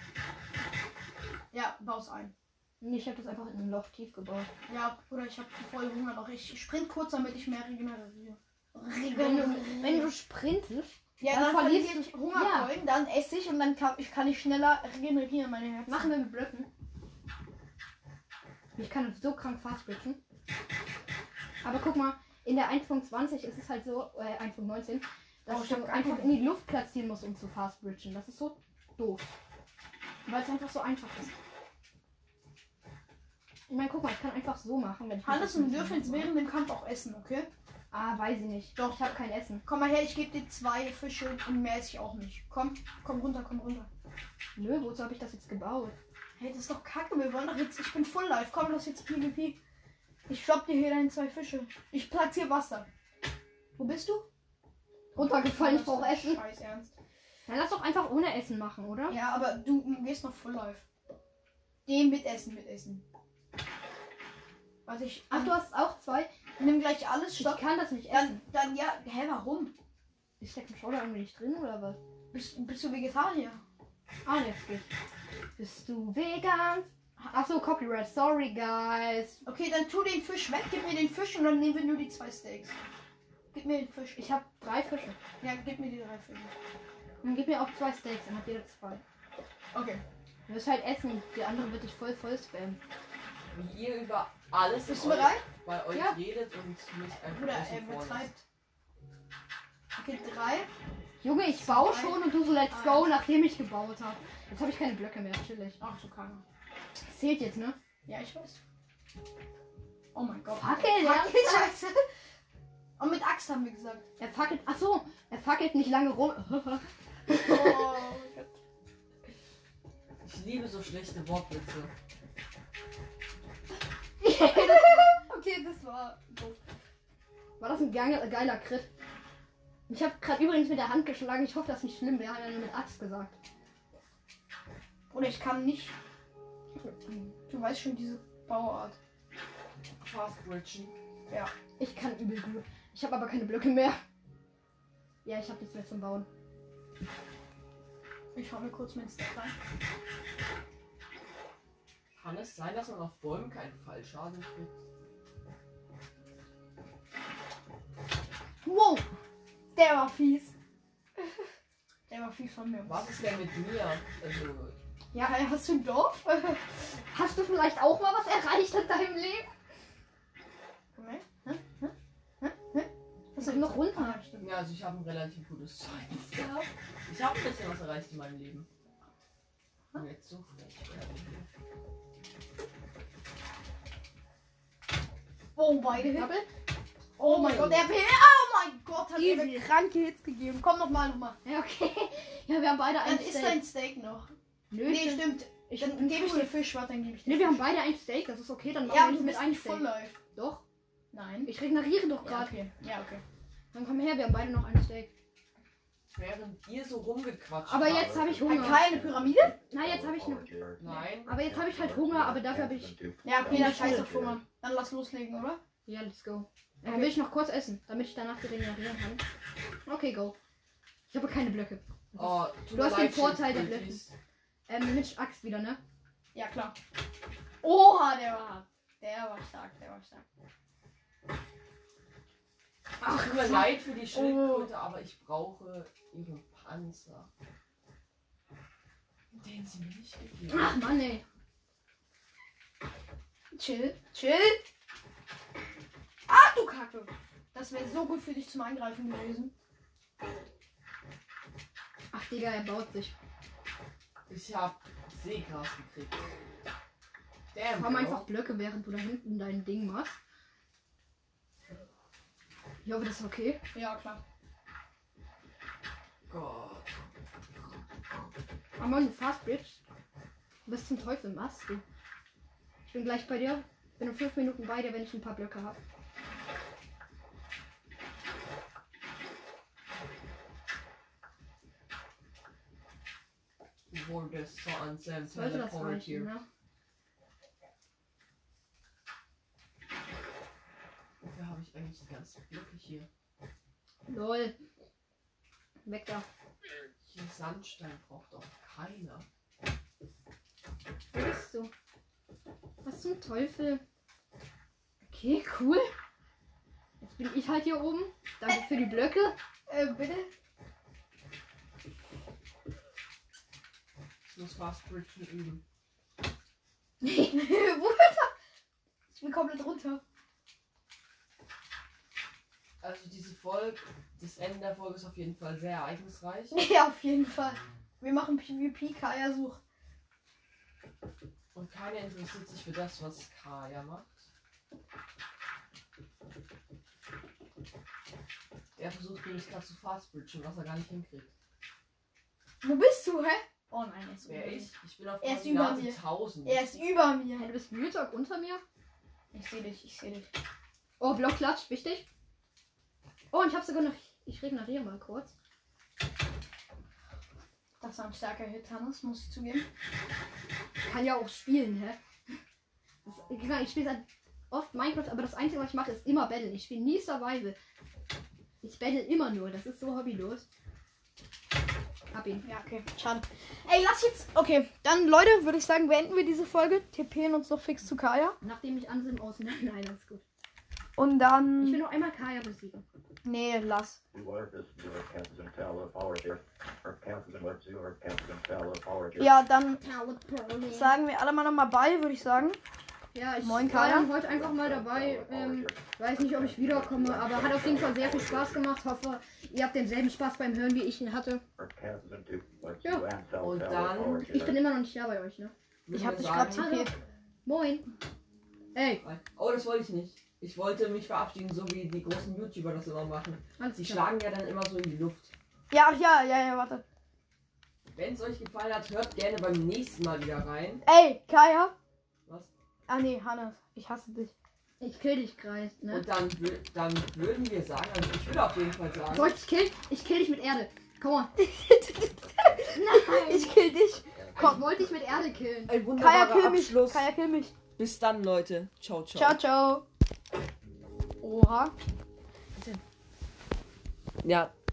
Ja, bau's ein. Nee, ich habe das einfach in ein Loch tief gebaut. Ja, oder ich habe voll Hunger noch. Ich sprint kurz, damit ich mehr regeneriere. Wenn du sprintest, Ja, dann dann verlierst verliere ich du- Hungerkeulen, dann esse ich und dann kann ich schneller regenerieren, meine Herzen. machen wir mit Blöcken. Ich kann so krank fast switchen. Aber guck mal, in der 1.20 ist es halt so, 1.19, dass Oh, ich du hab einfach einfach- in die Luft platzieren musst, um zu fast bridgen. Das ist so doof. Weil es einfach so einfach ist. Ich meine, guck mal, ich kann einfach so machen, wenn ich. Hannes, und wir dürfen jetzt während dem Kampf auch essen, okay? Ah, weiß ich nicht. Doch, ich habe kein Essen. Komm mal her, ich gebe dir 2 Fische und mehr esse ich auch nicht. Komm runter. Nö, wozu habe ich das jetzt gebaut? Hey, das ist doch kacke, wir wollen doch jetzt, ich bin full life, komm, lass jetzt PvP. Ich stopp dir hier deine 2 Fische. Ich platziere Wasser. Wo bist du? Runtergefallen, ich brauche Essen. Scheiß Ernst. Ja, lass doch einfach ohne Essen machen, oder? Ja, aber du gehst noch Full Life. Den mit Essen. Warte, ich. Ach, du hast auch 2? Nimm gleich alles, Ich stopp. kann das nicht essen. Dann ja. Hä, warum? Ist der Controller irgendwie nicht drin, oder was? Bist du Vegetarier? Ah, ne, es geht. Bist du vegan? Achso, Copyright. Sorry, guys. Okay, dann tu den Fisch weg, gib mir den Fisch und dann nehmen wir nur die 2 Steaks. Gib mir den Fisch. Ich habe 3 Fische. Ja, gib mir die 3 Fische. Dann gib mir auch 2 Steaks, dann habt jeder 2. Okay. Du wirst halt essen, die andere wird dich voll spammen. Wie ihr über alles Bist in du bereit? bei euch Ja. redet und mich einfach Bruder, außen er vor lässt. betreibt. Okay, 3. Junge, ich baue Zwei, schon und du so let's go, nachdem ich gebaut habe. Jetzt habe ich keine Blöcke mehr, chillig. Ach, so keiner. Das zählt jetzt, ne? Ja, ich weiß. Oh mein Gott. Fackel, Fackel, ernsthaft? Scheiße. Und mit Axt haben wir gesagt. Er fackelt, achso, er fackelt nicht lange rum. Oh mein Gott. Ich liebe so schlechte Wortwitze. Okay, das war doof. War das ein geiler Crit? Ich habe gerade übrigens mit der Hand geschlagen. Ich hoffe, das ist nicht schlimm. Wir haben ja nur mit Axt gesagt. Oder ich kann nicht. Du weißt schon diese Bauart. Fast Bridgen. Ja. Ich kann übel gut. Ich habe aber keine Blöcke mehr. Ja, ich habe nichts mehr zum Bauen. Ich hau mir kurz mein Stack rein. Kann es sein, dass man auf Bäumen keinen Fallschaden kriegt? Wow! Der war fies. Der war fies von mir. Was ist denn mit mir? Also, Ja, hast du ein Dorf? Hast du vielleicht auch mal was erreicht in deinem Leben? Komm her. Das ist noch runter. Ah, stimmt. ja, also ich habe ein relativ gutes Zeugnis gehabt. Ich habe ein bisschen was erreicht in meinem Leben. Und jetzt so frech werden wir. Oh, beide Hit. Double? Oh mein Gott, der P. Oh mein Gott, hat Easy. er kranke Hits gegeben. Komm nochmal. Ja, okay. Ja, wir haben beide Dann ein ist Steak. dein Steak noch. Nö, Nee, stimmt. Ich Dann gebe ich dir Fisch, warte, dann gebe ich dir Nee, wir haben Fisch. beide ein Steak. Das ist okay. Dann machen Ja, wir aber nicht du mit bist einem nicht Full Steak. Life. Doch. Nein. Ich regeneriere doch Ja, gerade. okay. Ja, okay. Dann komm her, wir haben beide noch ein Steak. Während ihr so rumgequatscht Aber habt. jetzt habe ich Eine Hunger. kleine Pyramide? Na, jetzt habe ich noch. Nein. Aber jetzt habe ich halt Hunger, aber dafür habe ich. Ja, okay, dann scheiß auf Hunger. Dann lass loslegen, oder? Ja, let's go. Dann will ich noch kurz essen, damit ich danach regenerieren kann. Okay, go. Ich habe keine Blöcke. Oh, tut Du hast mir den leid, Vorteil der Schildkrötis. Mit Axt wieder, ne? Ja, klar. Oha, der war hart. Der war stark. Ach, tut mir leid für die Schildkröte, aber ich brauche ihren Panzer. Den sie mir nicht gegeben Ach Mann, ey. Chill. Ach du Kacke. Das wäre so gut für dich zum Angreifen gewesen. Ach, Digga, er baut sich. Ich hab Seegras gekriegt. Damn, Komm bro. einfach Blöcke, während du da hinten dein Ding machst. Ich hoffe, das ist okay. Ja, klar. Gott. Aber Mann, du fast Bridge. Was zum Teufel machst du? Ich bin gleich bei dir. Bin in 5 Minuten bei dir, wenn ich ein paar Blöcke habe. Wurde so an Sam Sollte das teleported reichen, here. ne? Wofür habe ich eigentlich die ganzen Blöcke hier? Lol. Weg da. Hier Sandstein braucht doch keiner. Wo bist du? Was zum Teufel? Okay, cool. Jetzt bin ich halt hier oben. Danke für die Blöcke. Bitte? Ich muss Fast Bridgen üben. Wo ist er? Ich bin komplett runter. Also diese Folge, das Ende der Folge ist auf jeden Fall sehr ereignisreich. Ja, auf jeden Fall. Wir machen PvP, Kaya sucht. Und keiner interessiert sich für das, was Kaya macht. Der versucht nämlich gerade zu fastbridgen, was er gar nicht hinkriegt. Wo bist du, hä? Oh nein, er ist Wer über ich? Ich bin auf Er ist über Koordinate mir. 1000. mir. Er ist über Hey, mir. du bist Mühltag unter mir? Ich sehe dich, ich sehe dich. Oh, Blockklatsch, wichtig. Oh, und ich habe sogar noch. Ich regeneriere mal kurz. Das war ein starker Hit, Hannes, muss ich zugeben. Kann ja auch spielen, hä? Ich spiele seit oft Minecraft, aber das Einzige, was ich mache, ist immer Battle. Ich spiele nie Survival. Ich battle immer nur. Das ist so hobbylos. Hab ihn. Ja, okay, schade. Ey, lass jetzt. Okay, dann Leute, würde ich sagen, beenden wir diese Folge. TPen uns noch fix zu Kaya. Nachdem ich Anselm aus. Nein, alles gut. Und Ich dann. will noch einmal Kaya besiegen. Nee, lass. Ja, dann sagen wir alle mal nochmal bei, würde ich sagen. Ja, ich Moin, war Kaya. dann heute einfach mal dabei. Weiß nicht, ob ich wiederkomme, aber hat auf jeden Fall sehr viel Spaß gemacht. Hoffe, ihr habt denselben Spaß beim Hören, wie ich ihn hatte. Ja. Und dann. Ich bin immer noch nicht da bei euch, ne? Ich hab dich gerade sagen- tipiert. Moin. Ey, Oh, das wollte ich nicht. Ich wollte mich verabschieden, so wie die großen YouTuber das immer machen. alles Die klar. schlagen ja dann immer so in die Luft. Ja, ach ja, warte. Wenn es euch gefallen hat, hört gerne beim nächsten Mal wieder rein. Ey, Kaya. Was? Ah, nee, Hannes, ich hasse dich. Ich kill dich, Kreis, ne? Und dann würden wir sagen, also ich würde auf jeden Fall sagen, Soll ich dich killen? Ich kill dich mit Erde. Komm on. Ich kill dich. Ich wollte dich mit Erde killen. ein Kaya, wunderbarer kill mich. Abschluss. Kaya, kill mich. Bis dann, Leute. Ciao, ciao. Ciao, ciao. Oha. Ja,